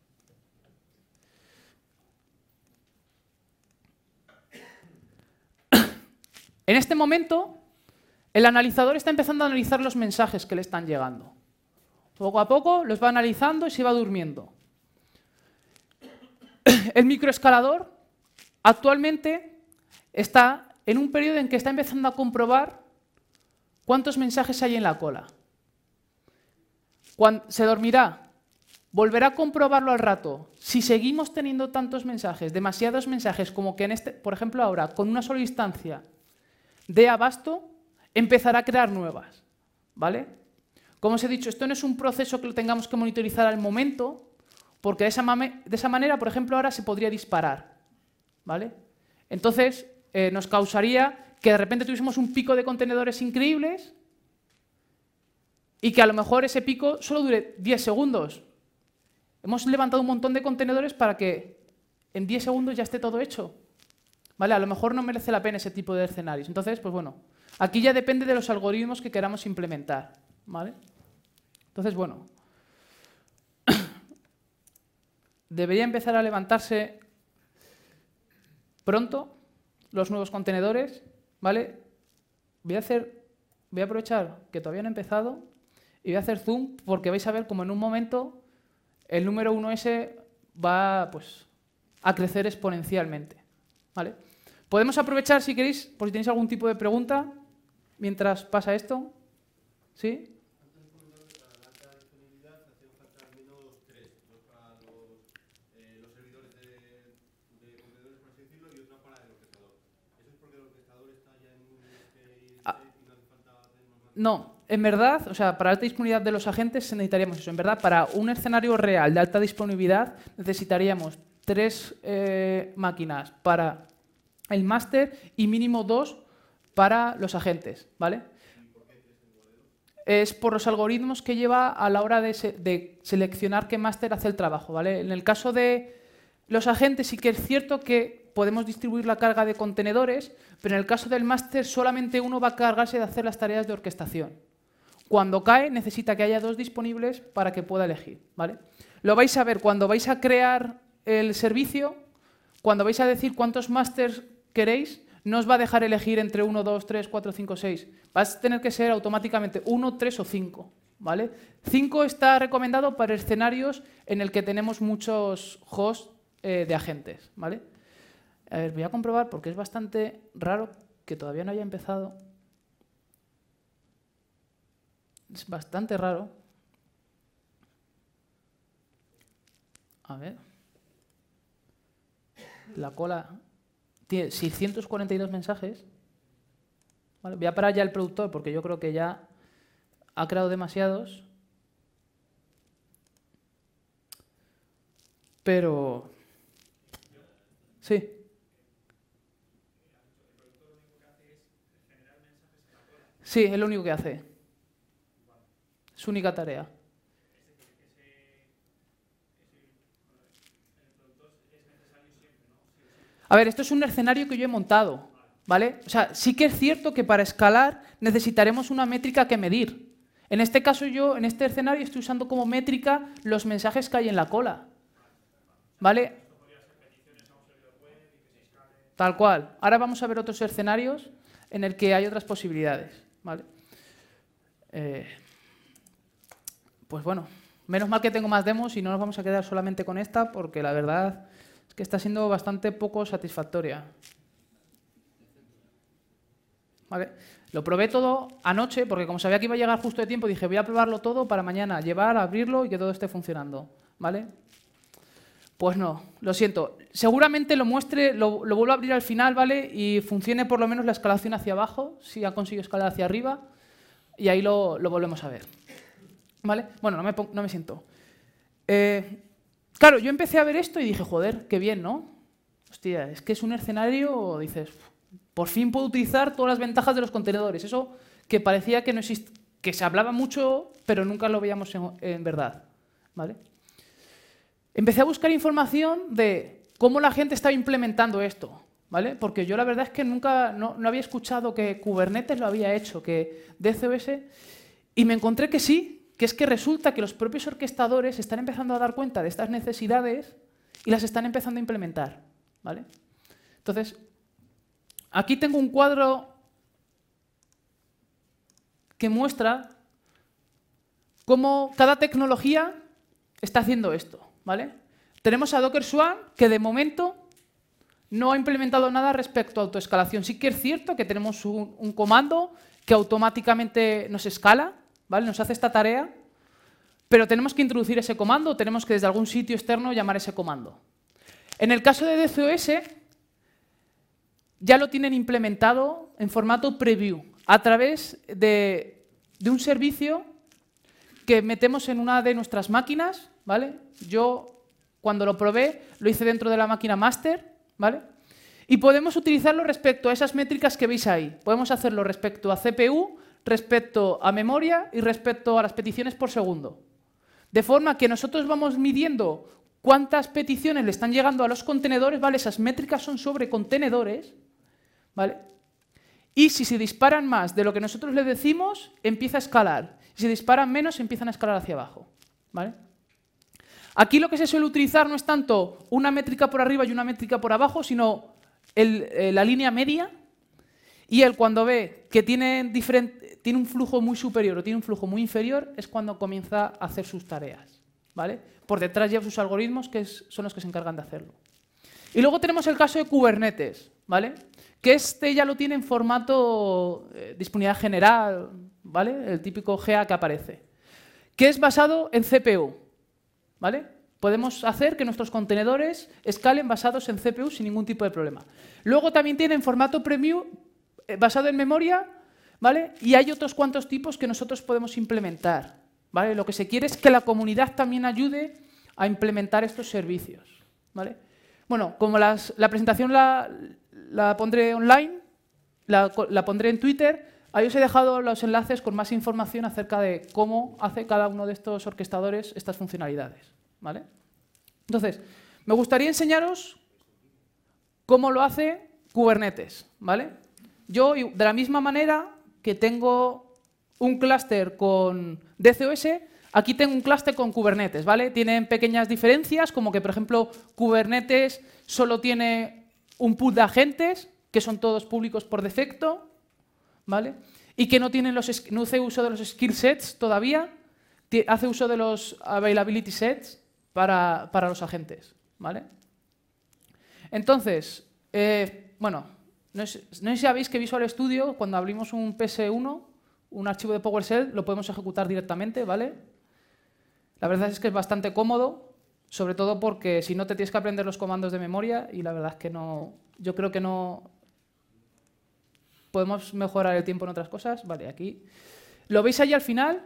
En este momento, el analizador está empezando a analizar los mensajes que le están llegando. Poco a poco los va analizando y se va durmiendo. El microescalador actualmente está en un periodo en que está empezando a comprobar cuántos mensajes hay en la cola. Cuando se dormirá, volverá a comprobarlo al rato. Si seguimos teniendo tantos mensajes, demasiados mensajes, como que en este, por ejemplo ahora, con una sola instancia de abasto, empezará a crear nuevas, ¿vale? Como os he dicho, esto no es un proceso que lo tengamos que monitorizar al momento, porque de esa, de esa manera, por ejemplo, ahora se podría disparar, ¿vale? Entonces, eh, nos causaría que de repente tuviésemos un pico de contenedores increíbles y que a lo mejor ese pico solo dure diez segundos. Hemos levantado un montón de contenedores para que en diez segundos ya esté todo hecho, ¿vale? A lo mejor no merece la pena ese tipo de escenarios. Entonces, pues bueno, aquí ya depende de los algoritmos que queramos implementar, ¿vale? Entonces, bueno, debería empezar a levantarse pronto los nuevos contenedores, ¿vale? Voy a hacer, voy a aprovechar que todavía no he empezado y voy a hacer zoom porque vais a ver como en un momento el número uno ese va, pues, a crecer exponencialmente, ¿vale? Podemos aprovechar, si queréis, por si tenéis algún tipo de pregunta mientras pasa esto. ¿Sí? No, en verdad, o sea, para alta disponibilidad de los agentes necesitaríamos eso. En verdad, para un escenario real de alta disponibilidad necesitaríamos tres eh, máquinas para el máster y mínimo dos para los agentes, ¿vale? Es por los algoritmos que lleva a la hora de, se de seleccionar qué máster hace el trabajo, ¿vale? En el caso de los agentes sí que es cierto que podemos distribuir la carga de contenedores, pero en el caso del máster solamente uno va a cargarse de hacer las tareas de orquestación. Cuando cae necesita que haya dos disponibles para que pueda elegir, ¿vale? Lo vais a ver cuando vais a crear el servicio, cuando vais a decir cuántos másters queréis, no os va a dejar elegir entre uno, dos, tres, cuatro, cinco, seis. Vas a tener que ser automáticamente uno, tres o cinco, ¿vale? cinco está recomendado para escenarios en el que tenemos muchos hosts eh, de agentes, ¿vale? A ver, voy a comprobar porque es bastante raro que todavía no haya empezado. Es bastante raro. A ver. La cola tiene seiscientos cuarenta y dos mensajes. Vale, voy a parar ya el productor porque yo creo que ya ha creado demasiados. Pero... Sí. Sí, es lo único que hace. Es su única tarea. A ver, esto es un escenario que yo he montado, ¿vale? O sea, sí que es cierto que para escalar necesitaremos una métrica que medir. En este caso yo, en este escenario, estoy usando como métrica los mensajes que hay en la cola. ¿Vale? Tal cual. Ahora vamos a ver otros escenarios en el que hay otras posibilidades. ¿Vale? Eh, pues bueno, menos mal que tengo más demos y no nos vamos a quedar solamente con esta, porque la verdad es que está siendo bastante poco satisfactoria. ¿Vale? Lo probé todo anoche, porque como sabía que iba a llegar justo de tiempo, dije voy a probarlo todo para mañana llevar, abrirlo y que todo esté funcionando. ¿Vale? Pues no, lo siento. Seguramente lo muestre, lo, lo vuelvo a abrir al final, ¿vale? Y funcione por lo menos la escalación hacia abajo, si ha conseguido escalar hacia arriba, y ahí lo, lo volvemos a ver. ¿Vale? Bueno, no me, pongo, no me siento. Eh, claro, yo empecé a ver esto y dije, joder, qué bien, ¿no? Hostia, es que es un escenario, dices, por fin puedo utilizar todas las ventajas de los contenedores. Eso que parecía que no existe, que se hablaba mucho, pero nunca lo veíamos en, en verdad. ¿Vale? Empecé a buscar información de cómo la gente estaba implementando esto, ¿vale? Porque yo la verdad es que nunca, no, no había escuchado que Kubernetes lo había hecho, que D C O S, y me encontré que sí, que es que resulta que los propios orquestadores están empezando a dar cuenta de estas necesidades y las están empezando a implementar, ¿vale? Entonces, aquí tengo un cuadro que muestra cómo cada tecnología está haciendo esto. ¿Vale? Tenemos a Docker Swarm, que de momento no ha implementado nada respecto a autoescalación. Sí que es cierto que tenemos un, un comando que automáticamente nos escala, ¿vale? Nos hace esta tarea, pero tenemos que introducir ese comando, tenemos que desde algún sitio externo llamar ese comando. En el caso de D C O S, ya lo tienen implementado en formato preview, a través de, de un servicio que metemos en una de nuestras máquinas, ¿vale? Yo, cuando lo probé, lo hice dentro de la máquina master, ¿vale? Y podemos utilizarlo respecto a esas métricas que veis ahí. Podemos hacerlo respecto a C P U, respecto a memoria y respecto a las peticiones por segundo. De forma que nosotros vamos midiendo cuántas peticiones le están llegando a los contenedores, ¿vale? Esas métricas son sobre contenedores, ¿vale? Y si se disparan más de lo que nosotros le decimos, empieza a escalar. Si se disparan menos, empiezan a escalar hacia abajo, ¿vale? Aquí lo que se suele utilizar no es tanto una métrica por arriba y una métrica por abajo, sino el, eh, la línea media, y él cuando ve que tiene, diferente, tiene un flujo muy superior o tiene un flujo muy inferior, es cuando comienza a hacer sus tareas, ¿vale? Por detrás lleva sus algoritmos, que es, son los que se encargan de hacerlo. Y luego tenemos el caso de Kubernetes, ¿vale? Que este ya lo tiene en formato eh, disponibilidad general, ¿vale? El típico G A que aparece, que es basado en C P U. ¿Vale? Podemos hacer que nuestros contenedores escalen basados en C P U sin ningún tipo de problema. Luego también tiene en formato preview, eh, basado en memoria, ¿vale? Y hay otros cuantos tipos que nosotros podemos implementar, ¿vale? Lo que se quiere es que la comunidad también ayude a implementar estos servicios, ¿vale? Bueno, como las, la presentación la, la pondré online, la, la pondré en Twitter, ahí os he dejado los enlaces con más información acerca de cómo hace cada uno de estos orquestadores estas funcionalidades, ¿vale? Entonces, me gustaría enseñaros cómo lo hace Kubernetes, ¿vale? Yo, de la misma manera que tengo un clúster con D C O S, aquí tengo un clúster con Kubernetes, ¿vale? Tienen pequeñas diferencias, como que, por ejemplo, Kubernetes solo tiene un pool de agentes, que son todos públicos por defecto, ¿vale? Y que no, tienen los, no hace uso de los skill sets todavía, hace uso de los availability sets para, para los agentes, ¿vale? Entonces, eh, bueno, no sé, no sé si sabéis que Visual Studio, cuando abrimos un P S uno, un archivo de PowerShell, lo podemos ejecutar directamente, ¿vale? La verdad es que es bastante cómodo, sobre todo porque si no te tienes que aprender los comandos de memoria, y la verdad es que no, yo creo que no... ¿Podemos mejorar el tiempo en otras cosas? Vale, aquí. ¿Lo veis ahí al final?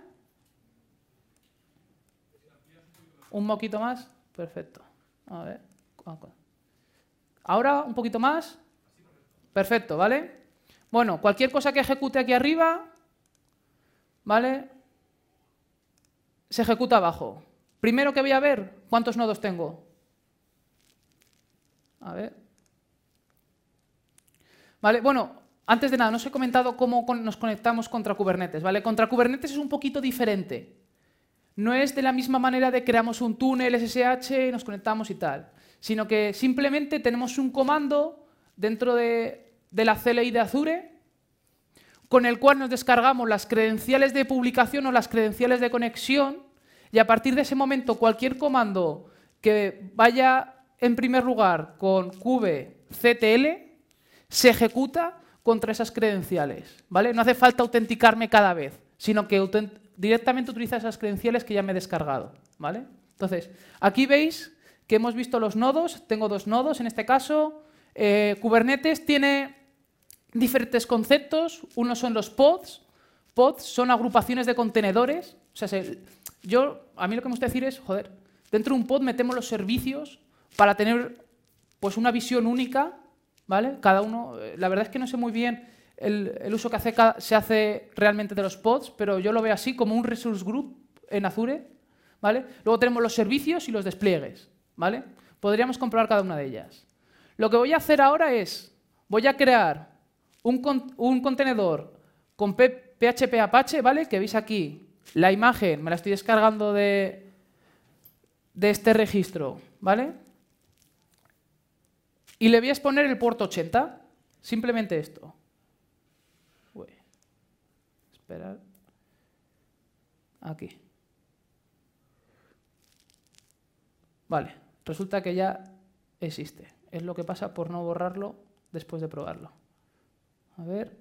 ¿Un poquito más? Perfecto. A ver. ¿Ahora un poquito más? Perfecto, ¿vale? Bueno, cualquier cosa que ejecute aquí arriba, ¿vale? Se ejecuta abajo. Primero que voy a ver, ¿cuántos nodos tengo? A ver. Vale, bueno... antes de nada, no os he comentado cómo nos conectamos contra Kubernetes, ¿vale? Contra Kubernetes es un poquito diferente. No es de la misma manera de creamos un túnel S S H y nos conectamos y tal, sino que simplemente tenemos un comando dentro de, de la C L I de Azure con el cual nos descargamos las credenciales de publicación o las credenciales de conexión y a partir de ese momento cualquier comando que vaya en primer lugar con kubectl se ejecuta contra esas credenciales, ¿vale? No hace falta autenticarme cada vez, sino que directamente utiliza esas credenciales que ya me he descargado, ¿vale? Entonces, aquí veis que hemos visto los nodos, tengo dos nodos en este caso. Eh, Kubernetes tiene diferentes conceptos, uno son los pods, pods son agrupaciones de contenedores, o sea, se, yo, a mí lo que me gusta decir es, joder, dentro de un pod metemos los servicios para tener pues una visión única, ¿vale? Cada uno, la verdad es que no sé muy bien el, el uso que hace, se hace realmente de los pods, pero yo lo veo así como un resource group en Azure, ¿vale? Luego tenemos los servicios y los despliegues, ¿vale? Podríamos comprobar cada una de ellas. Lo que voy a hacer ahora es, voy a crear un, con, un contenedor con P H P Apache, ¿vale? Que veis aquí, la imagen me la estoy descargando de, de este registro, ¿vale? Y le voy a exponer el puerto ochenta, simplemente esto. Uy. Esperad. Aquí. Vale, resulta que ya existe. Es lo que pasa por no borrarlo después de probarlo. A ver.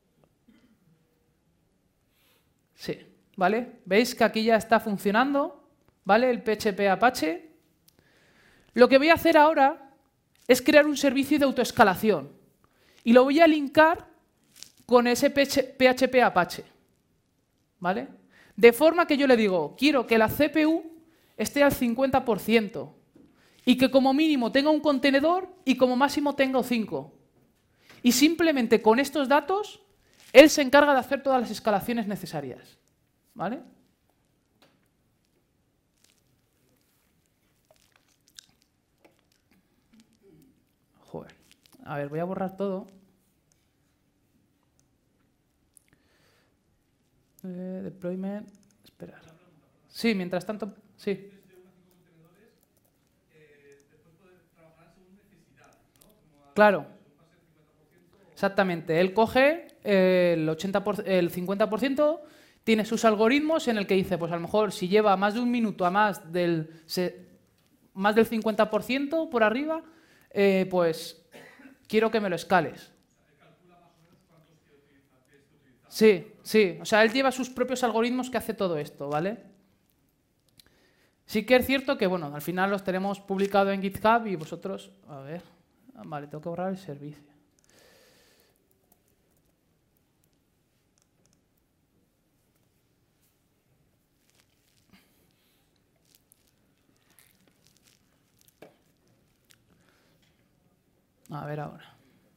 Sí, ¿vale? ¿Veis que aquí ya está funcionando? ¿Vale? El P H P Apache. Lo que voy a hacer ahora es crear un servicio de autoescalación. Y lo voy a linkar con ese P H P Apache. ¿Vale? De forma que yo le digo, quiero que la C P U esté al cincuenta por ciento y que como mínimo tenga un contenedor y como máximo tenga cinco. Y simplemente con estos datos, él se encarga de hacer todas las escalaciones necesarias. ¿Vale? Joder. A ver, voy a borrar todo. Eh, deployment. Esperar. Sí, mientras tanto. Sí. Claro. Exactamente. Él coge el, ochenta por ciento, el cincuenta por ciento, tiene sus algoritmos en el que dice, pues a lo mejor si lleva más de un minuto a más del, se, más del cincuenta por ciento por arriba, eh, pues quiero que me lo escales. Sí, sí. O sea, él lleva sus propios algoritmos que hace todo esto, ¿vale? Sí que es cierto que, bueno, al final los tenemos publicado en GitHub y vosotros... A ver... Vale, tengo que borrar el servicio. A ver ahora.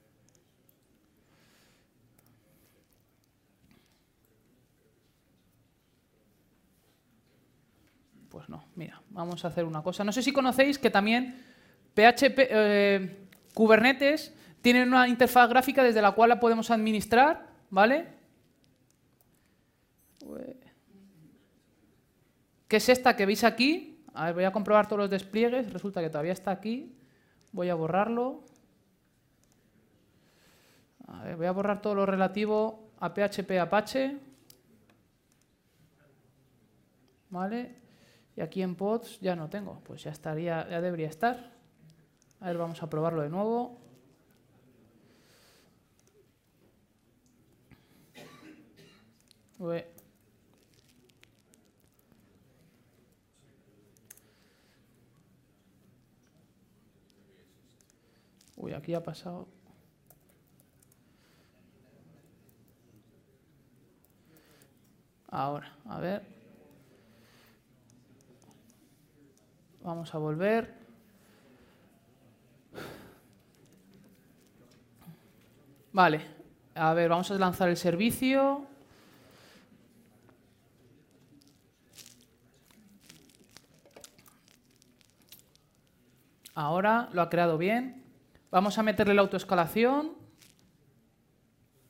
Pues no, mira, vamos a hacer una cosa. No sé si conocéis que también P H P, eh, Kubernetes tiene una interfaz gráfica desde la cual la podemos administrar, ¿vale? Que es esta que veis aquí. A ver, voy a comprobar todos los despliegues. Resulta que todavía está aquí. Voy a borrarlo. A ver, voy a borrar todo lo relativo a P H P Apache. ¿Vale? Y aquí en pods ya no tengo. Pues ya estaría, ya debería estar. A ver, vamos a probarlo de nuevo. Uy. Uy, aquí ha pasado. Ahora, a ver. Vamos a volver. Vale. A ver, vamos a lanzar el servicio. Ahora lo ha creado bien. Vamos a meterle la autoescalación.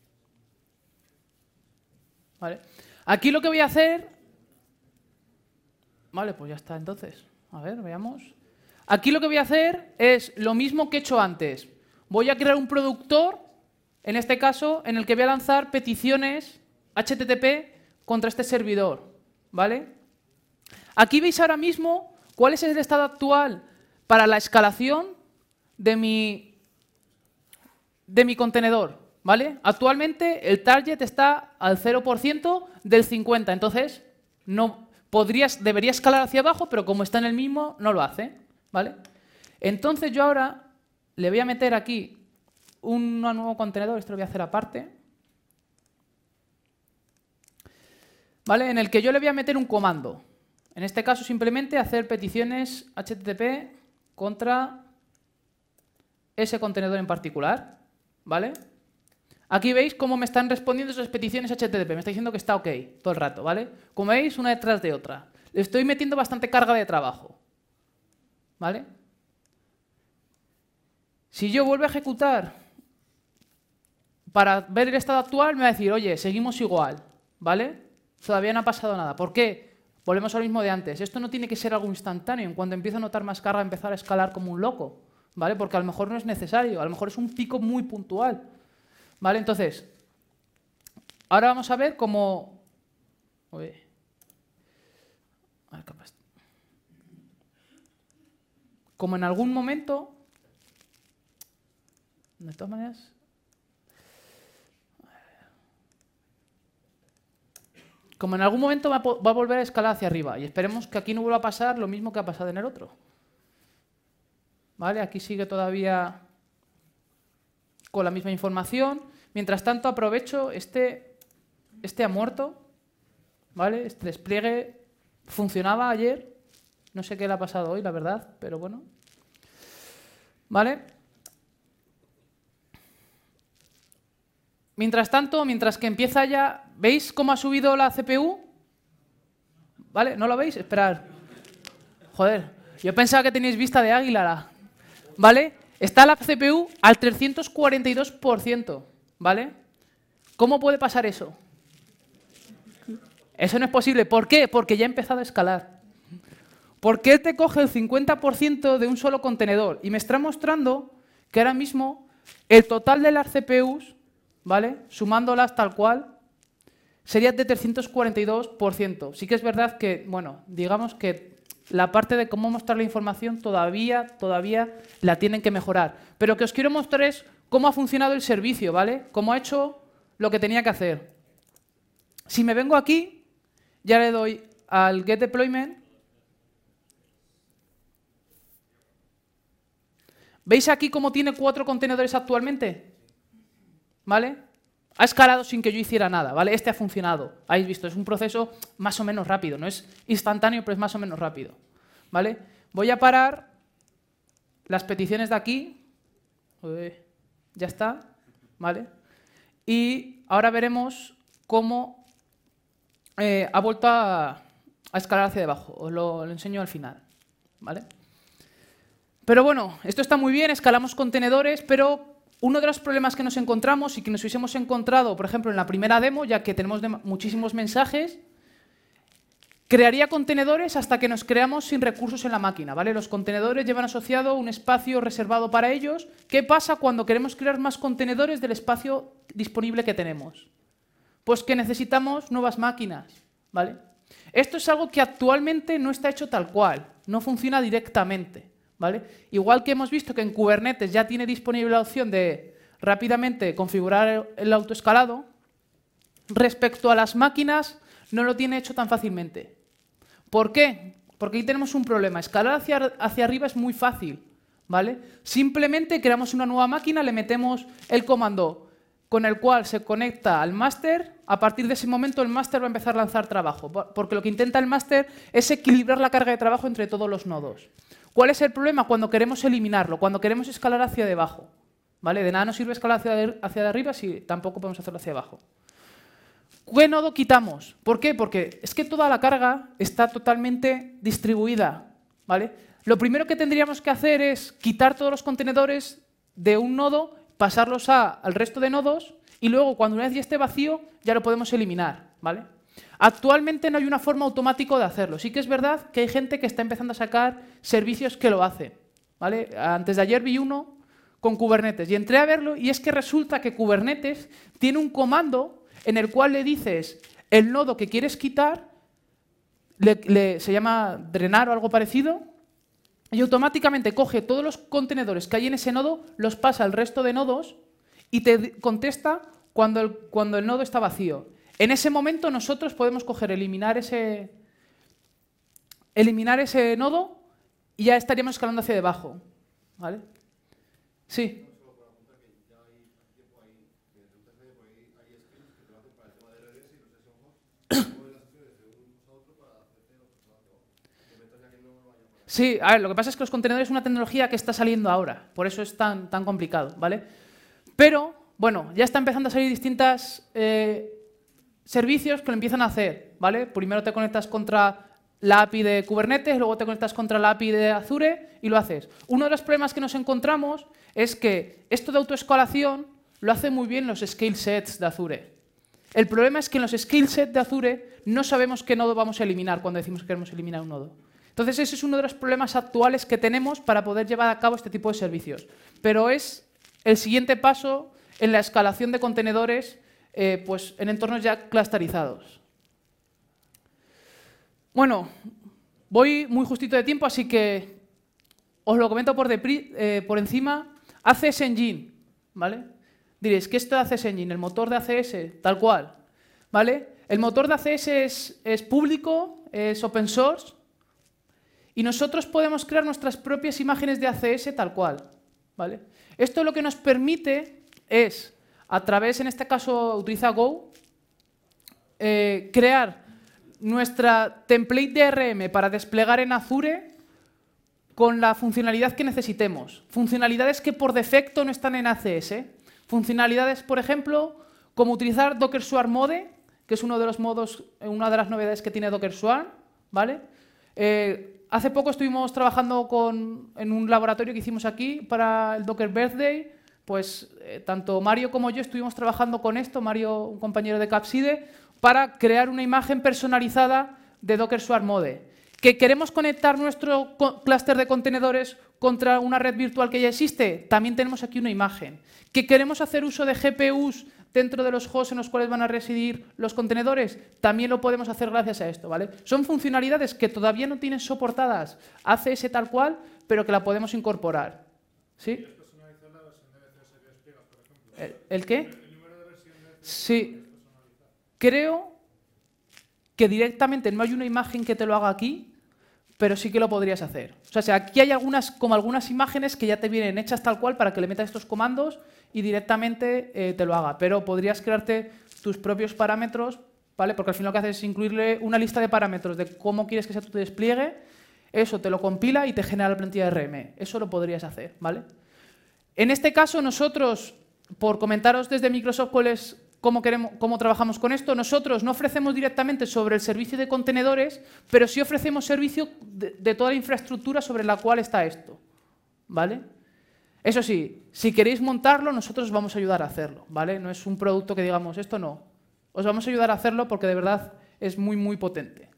¿vale? Aquí lo que voy a hacer... Vale, pues ya está entonces. A ver, veamos. Aquí lo que voy a hacer es lo mismo que he hecho antes. Voy a crear un productor, en este caso, en el que voy a lanzar peticiones H T T P contra este servidor, ¿vale? Aquí veis ahora mismo cuál es el estado actual para la escalación de mi, de mi contenedor, ¿vale? Actualmente el target está al cero por ciento del cincuenta, entonces no podrías, debería escalar hacia abajo, pero como está en el mismo, no lo hace, ¿vale? Entonces yo ahora le voy a meter aquí un nuevo contenedor, esto lo voy a hacer aparte, ¿vale? En el que yo le voy a meter un comando. En este caso simplemente hacer peticiones H T T P contra ese contenedor en particular, ¿vale? Aquí veis cómo me están respondiendo esas peticiones H T T P. Me está diciendo que está OK todo el rato, ¿vale? Como veis, una detrás de otra. Le estoy metiendo bastante carga de trabajo, ¿vale? Si yo vuelvo a ejecutar para ver el estado actual, me va a decir, oye, seguimos igual, ¿vale? Todavía no ha pasado nada. ¿Por qué? Volvemos al mismo de antes. Esto no tiene que ser algo instantáneo. En cuanto empiezo a notar más carga, empezar a escalar como un loco, ¿vale? Porque a lo mejor no es necesario, a lo mejor es un pico muy puntual, ¿vale? Entonces, ahora vamos a ver cómo... Uy. A ver, capaz. Como en algún momento... De todas maneras... Como en algún momento va a, va a volver a escalar hacia arriba. Y esperemos que aquí no vuelva a pasar lo mismo que ha pasado en el otro. ¿Vale? Aquí sigue todavía con la misma información. Mientras tanto, aprovecho, este, este ha muerto, ¿vale? Este despliegue funcionaba ayer. No sé qué le ha pasado hoy, la verdad, pero bueno. ¿Vale? Mientras tanto, mientras que empieza ya... ¿Veis cómo ha subido la C P U? ¿Vale? ¿No lo veis? Esperad. Joder, yo pensaba que teníais vista de águila. ¿Vale? Está la C P U al trescientos cuarenta y dos por ciento. ¿Vale? ¿Cómo puede pasar eso? Eso no es posible. ¿Por qué? Porque ya ha empezado a escalar. ¿Por qué te coge el cincuenta por ciento de un solo contenedor? Y me está mostrando que ahora mismo el total de las C P Us, ¿vale? Sumándolas tal cual, sería de trescientos cuarenta y dos por ciento. Sí que es verdad que, bueno, digamos que la parte de cómo mostrar la información todavía, todavía la tienen que mejorar. Pero lo que os quiero mostrar es cómo ha funcionado el servicio, ¿vale? Cómo ha hecho lo que tenía que hacer. Si me vengo aquí, ya le doy al Get Deployment. ¿Veis aquí cómo tiene cuatro contenedores actualmente? ¿Vale? Ha escalado sin que yo hiciera nada, ¿vale? Este ha funcionado. Habéis visto, es un proceso más o menos rápido. No es instantáneo, pero es más o menos rápido, ¿vale? Voy a parar las peticiones de aquí. Uy, ya está, ¿vale? Y ahora veremos cómo eh, ha vuelto a, a escalar hacia debajo. Os lo, lo enseño al final, ¿vale? Pero bueno, esto está muy bien, escalamos contenedores, pero... Uno de los problemas que nos encontramos y que nos hubiésemos encontrado, por ejemplo, en la primera demo, ya que tenemos muchísimos mensajes, crearía contenedores hasta que nos creamos sin recursos en la máquina, ¿vale? Los contenedores llevan asociado un espacio reservado para ellos. ¿Qué pasa cuando queremos crear más contenedores del espacio disponible que tenemos? Pues que necesitamos nuevas máquinas, ¿vale? Esto es algo que actualmente no está hecho tal cual, no funciona directamente, ¿vale? Igual que hemos visto que en Kubernetes ya tiene disponible la opción de rápidamente configurar el autoescalado, respecto a las máquinas no lo tiene hecho tan fácilmente. ¿Por qué? Porque ahí tenemos un problema. Escalar hacia, hacia arriba es muy fácil, ¿vale? Simplemente creamos una nueva máquina, le metemos el comando con el cual se conecta al máster. A partir de ese momento el máster va a empezar a lanzar trabajo, porque lo que intenta el máster es equilibrar la carga de trabajo entre todos los nodos. ¿Cuál es el problema? Cuando queremos eliminarlo, cuando queremos escalar hacia debajo, ¿vale? De nada nos sirve escalar hacia, de, hacia de arriba si tampoco podemos hacerlo hacia abajo. ¿Qué nodo quitamos? ¿Por qué? Porque es que toda la carga está totalmente distribuida, ¿vale? Lo primero que tendríamos que hacer es quitar todos los contenedores de un nodo, pasarlos a, al resto de nodos y luego, cuando una vez ya esté vacío, ya lo podemos eliminar, ¿vale? Actualmente no hay una forma automática de hacerlo. Sí que es verdad que hay gente que está empezando a sacar servicios que lo hacen, ¿vale? Antes de ayer vi uno con Kubernetes y entré a verlo y es que resulta que Kubernetes tiene un comando en el cual le dices el nodo que quieres quitar, le, le, se llama drenar o algo parecido, y automáticamente coge todos los contenedores que hay en ese nodo, los pasa al resto de nodos y te contesta cuando el, cuando el nodo está vacío. En ese momento nosotros podemos coger, eliminar ese, eliminar ese nodo y ya estaríamos escalando hacia debajo, ¿vale? Sí. Sí, a ver, lo que pasa es que los contenedores es una tecnología que está saliendo ahora, por eso es tan, tan complicado, ¿vale? Pero, bueno, ya está empezando a salir distintos eh, servicios que lo empiezan a hacer, ¿vale? Primero te conectas contra la A P I de Kubernetes, luego te conectas contra la A P I de Azure y lo haces. Uno de los problemas que nos encontramos es que esto de autoescalación lo hacen muy bien los scale sets de Azure. El problema es que en los scale sets de Azure no sabemos qué nodo vamos a eliminar cuando decimos que queremos eliminar un nodo. Entonces, ese es uno de los problemas actuales que tenemos para poder llevar a cabo este tipo de servicios. Pero es el siguiente paso en la escalación de contenedores eh, pues, en entornos ya clusterizados. Bueno, voy muy justito de tiempo, así que os lo comento por, de, eh, por encima. A C S Engine, ¿vale? Diréis, ¿qué es esto de A C S Engine? El motor de A C S, tal cual, ¿vale? El motor de A C S es, es público, es open source, y nosotros podemos crear nuestras propias imágenes de A C S tal cual, ¿vale? Esto lo que nos permite es, a través, en este caso, utiliza Go, eh, crear nuestra template de A R M para desplegar en Azure con la funcionalidad que necesitemos. Funcionalidades que por defecto no están en A C S. Funcionalidades, por ejemplo, como utilizar Docker Swarm Mode, que es uno de los modos, una de las novedades que tiene Docker Swarm, ¿vale? Eh, Hace poco estuvimos trabajando con, en un laboratorio que hicimos aquí para el Docker Birthday, pues eh, tanto Mario como yo estuvimos trabajando con esto, Mario, un compañero de Capside, para crear una imagen personalizada de Docker Swarm Mode. ¿Que queremos conectar nuestro clúster de contenedores contra una red virtual que ya existe? También tenemos aquí una imagen. ¿Que queremos hacer uso de G P Us dentro de los hosts en los cuales van a residir los contenedores? También lo podemos hacer gracias a esto, ¿vale? Son funcionalidades que todavía no tienen soportadas A C S tal cual, pero que la podemos incorporar. ¿Sí? ¿El, el qué? Sí. Creo que directamente no hay una imagen que te lo haga aquí, pero sí que lo podrías hacer. O sea, aquí hay algunas, como algunas imágenes que ya te vienen hechas tal cual para que le metas estos comandos y directamente eh, te lo haga. Pero podrías crearte tus propios parámetros, ¿vale? Porque al final lo que haces es incluirle una lista de parámetros de cómo quieres que sea tu despliegue, eso te lo compila y te genera la plantilla de A R M. Eso lo podrías hacer, ¿vale? En este caso, nosotros, por comentaros desde Microsoft cuál es ¿Cómo, queremos, ¿Cómo trabajamos con esto? Nosotros no ofrecemos directamente sobre el servicio de contenedores, pero sí ofrecemos servicio de, de toda la infraestructura sobre la cual está esto, ¿vale? Eso sí, si queréis montarlo, nosotros os vamos a ayudar a hacerlo, ¿vale? No es un producto que digamos, esto no. Os vamos a ayudar a hacerlo porque de verdad es muy, muy potente.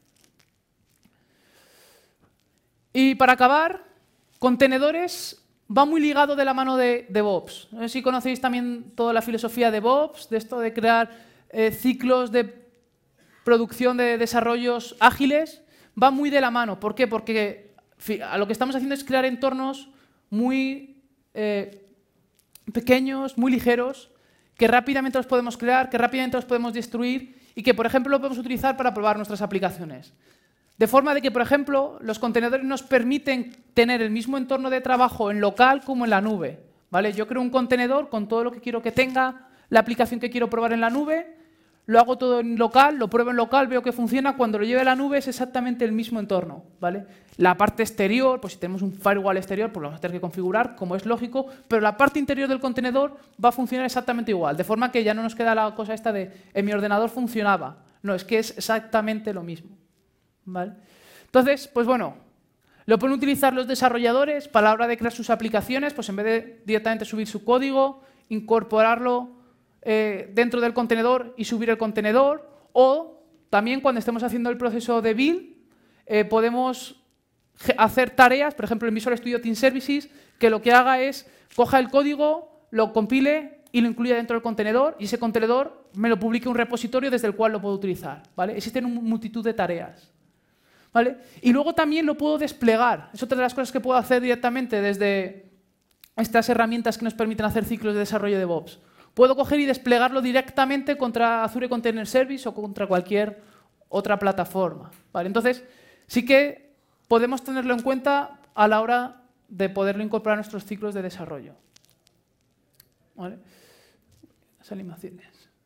Y para acabar, contenedores va muy ligado de la mano de DevOps. No sé si conocéis también toda la filosofía de DevOps, de esto de crear eh, ciclos de producción de desarrollos ágiles. Va muy de la mano. ¿Por qué? Porque a lo que estamos haciendo es crear entornos muy eh, pequeños, muy ligeros, que rápidamente los podemos crear, que rápidamente los podemos destruir y que, por ejemplo, lo podemos utilizar para probar nuestras aplicaciones. De forma de que, por ejemplo, los contenedores nos permiten tener el mismo entorno de trabajo en local como en la nube, ¿vale? Yo creo un contenedor con todo lo que quiero que tenga, la aplicación que quiero probar en la nube, lo hago todo en local, lo pruebo en local, veo que funciona, cuando lo lleve a la nube es exactamente el mismo entorno, ¿vale? La parte exterior, pues si tenemos un firewall exterior, pues lo vamos a tener que configurar, como es lógico, pero la parte interior del contenedor va a funcionar exactamente igual, de forma que ya no nos queda la cosa esta de en mi ordenador funcionaba. No, es que es exactamente lo mismo, ¿vale? Entonces, pues bueno, lo pueden utilizar los desarrolladores para la hora de crear sus aplicaciones, pues en vez de directamente subir su código, incorporarlo eh, dentro del contenedor y subir el contenedor, O también cuando estemos haciendo el proceso de build, eh, podemos hacer tareas, por ejemplo en Visual Studio Team Services, que lo que haga es coja el código, lo compile y lo incluya dentro del contenedor, y ese contenedor me lo publique en un repositorio desde el cual lo puedo utilizar, ¿vale? Existen una multitud de tareas, ¿vale? Y luego también lo puedo desplegar. Es otra de las cosas que puedo hacer directamente desde estas herramientas que nos permiten hacer ciclos de desarrollo de DevOps. Puedo coger y desplegarlo directamente contra Azure Container Service o contra cualquier otra plataforma, ¿vale? Entonces, sí que podemos tenerlo en cuenta a la hora de poderlo incorporar a nuestros ciclos de desarrollo, ¿vale? Las animaciones.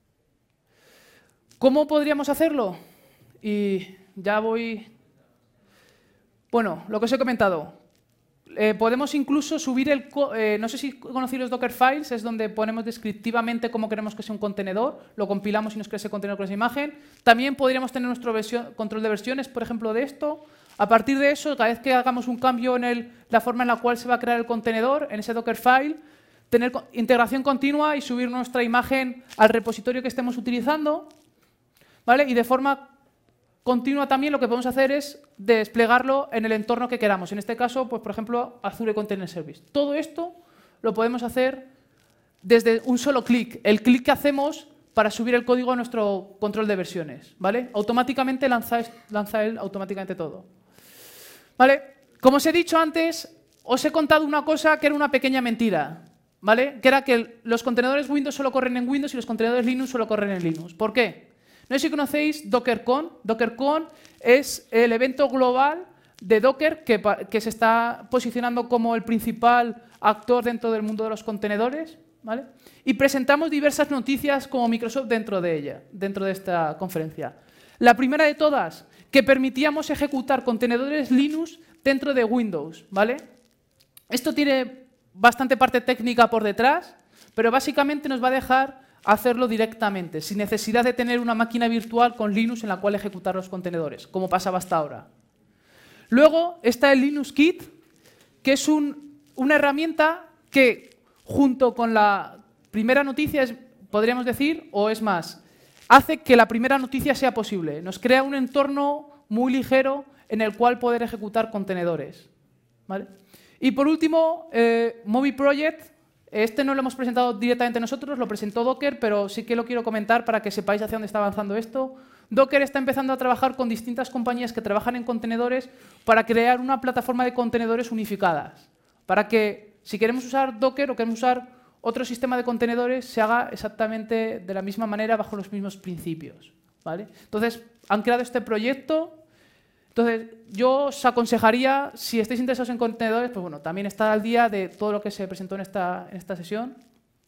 ¿Cómo podríamos hacerlo? Y ya voy... Bueno, lo que os he comentado. Eh, podemos incluso subir el... Eh, no sé si conocéis los Docker Files, es donde ponemos descriptivamente cómo queremos que sea un contenedor, lo compilamos y nos crea ese contenedor con esa imagen. También podríamos tener nuestro versión, control de versiones, por ejemplo, de esto. A partir de eso, cada vez que hagamos un cambio en el, la forma en la cual se va a crear el contenedor, en ese Docker File, tener integración continua y subir nuestra imagen al repositorio que estemos utilizando, ¿vale? Y de forma continua también lo que podemos hacer es desplegarlo en el entorno que queramos. En este caso, pues por ejemplo, Azure Container Service. Todo esto lo podemos hacer desde un solo clic. El clic que hacemos para subir el código a nuestro control de versiones, ¿vale? Automáticamente lanza, lanza él automáticamente todo. ¿Vale? Como os he dicho antes, os he contado una cosa que era una pequeña mentira, ¿vale? Que era que los contenedores Windows solo corren en Windows y los contenedores Linux solo corren en Linux. ¿Por qué? No sé si conocéis DockerCon. DockerCon es el evento global de Docker que, que se está posicionando como el principal actor dentro del mundo de los contenedores, ¿vale? Y presentamos diversas noticias como Microsoft dentro de ella, dentro de esta conferencia. La primera de todas, que permitíamos ejecutar contenedores Linux dentro de Windows, ¿vale? Esto tiene bastante parte técnica por detrás, pero básicamente nos va a dejar hacerlo directamente, sin necesidad de tener una máquina virtual con Linux en la cual ejecutar los contenedores, como pasaba hasta ahora. Luego está el Linux Kit, que es un, una herramienta que, junto con la primera noticia, es, podríamos decir, o es más, hace que la primera noticia sea posible. Nos crea un entorno muy ligero en el cual poder ejecutar contenedores, ¿vale? Y por último, eh, Moby Project. Este no lo hemos presentado directamente nosotros, lo presentó Docker, pero sí que lo quiero comentar para que sepáis hacia dónde está avanzando esto. Docker está empezando a trabajar con distintas compañías que trabajan en contenedores para crear una plataforma de contenedores unificadas, para que si queremos usar Docker o queremos usar otro sistema de contenedores se haga exactamente de la misma manera bajo los mismos principios, ¿vale? Entonces, han creado este proyecto. Entonces, yo os aconsejaría, si estáis interesados en contenedores, pues bueno, también estar al día de todo lo que se presentó en esta, en esta sesión.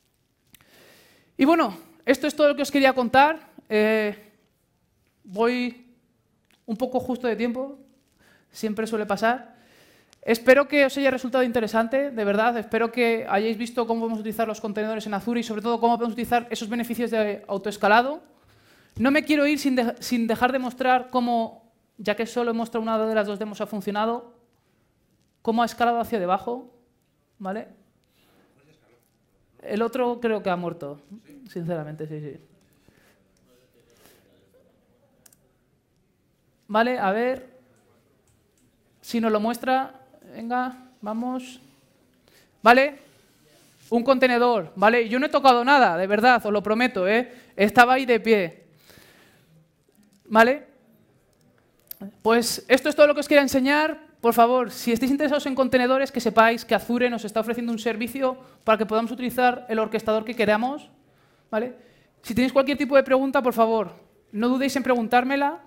Y bueno, esto es todo lo que os quería contar. Eh, voy un poco justo de tiempo, siempre suele pasar. Espero que os haya resultado interesante, de verdad. Espero que hayáis visto cómo podemos utilizar los contenedores en Azure y sobre todo cómo podemos utilizar esos beneficios de autoescalado. No me quiero ir sin, de, sin dejar de mostrar cómo, ya que solo he mostrado una de las dos demos ha funcionado, cómo ha escalado hacia debajo, ¿vale? El otro creo que ha muerto, sinceramente, sí, sí. Vale, a ver si nos lo muestra. Venga, vamos. Vale, un contenedor, ¿vale? Yo no he tocado nada, de verdad, os lo prometo, ¿eh? Estaba ahí de pie. ¿Vale? Pues esto es todo lo que os quería enseñar. Por favor, si estáis interesados en contenedores, que sepáis que Azure nos está ofreciendo un servicio para que podamos utilizar el orquestador que queramos, ¿vale? Si tenéis cualquier tipo de pregunta, por favor, no dudéis en preguntármela.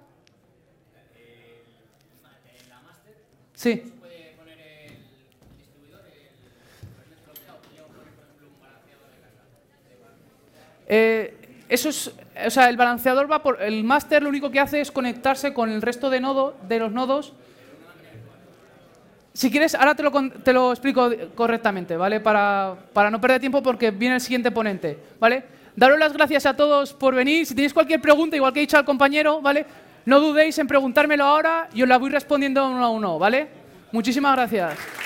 Sí. Eh, eso es, o sea, el balanceador va por el máster, lo único que hace es conectarse con el resto de nodo, de los nodos. Si quieres, ahora te lo, te lo explico correctamente, ¿vale? Para, para no perder tiempo porque viene el siguiente ponente, ¿vale? Daros las gracias a todos por venir. Si tenéis cualquier pregunta, igual que he dicho al compañero, ¿vale? No dudéis en preguntármelo ahora y os la voy respondiendo uno a uno, ¿vale? Muchísimas gracias.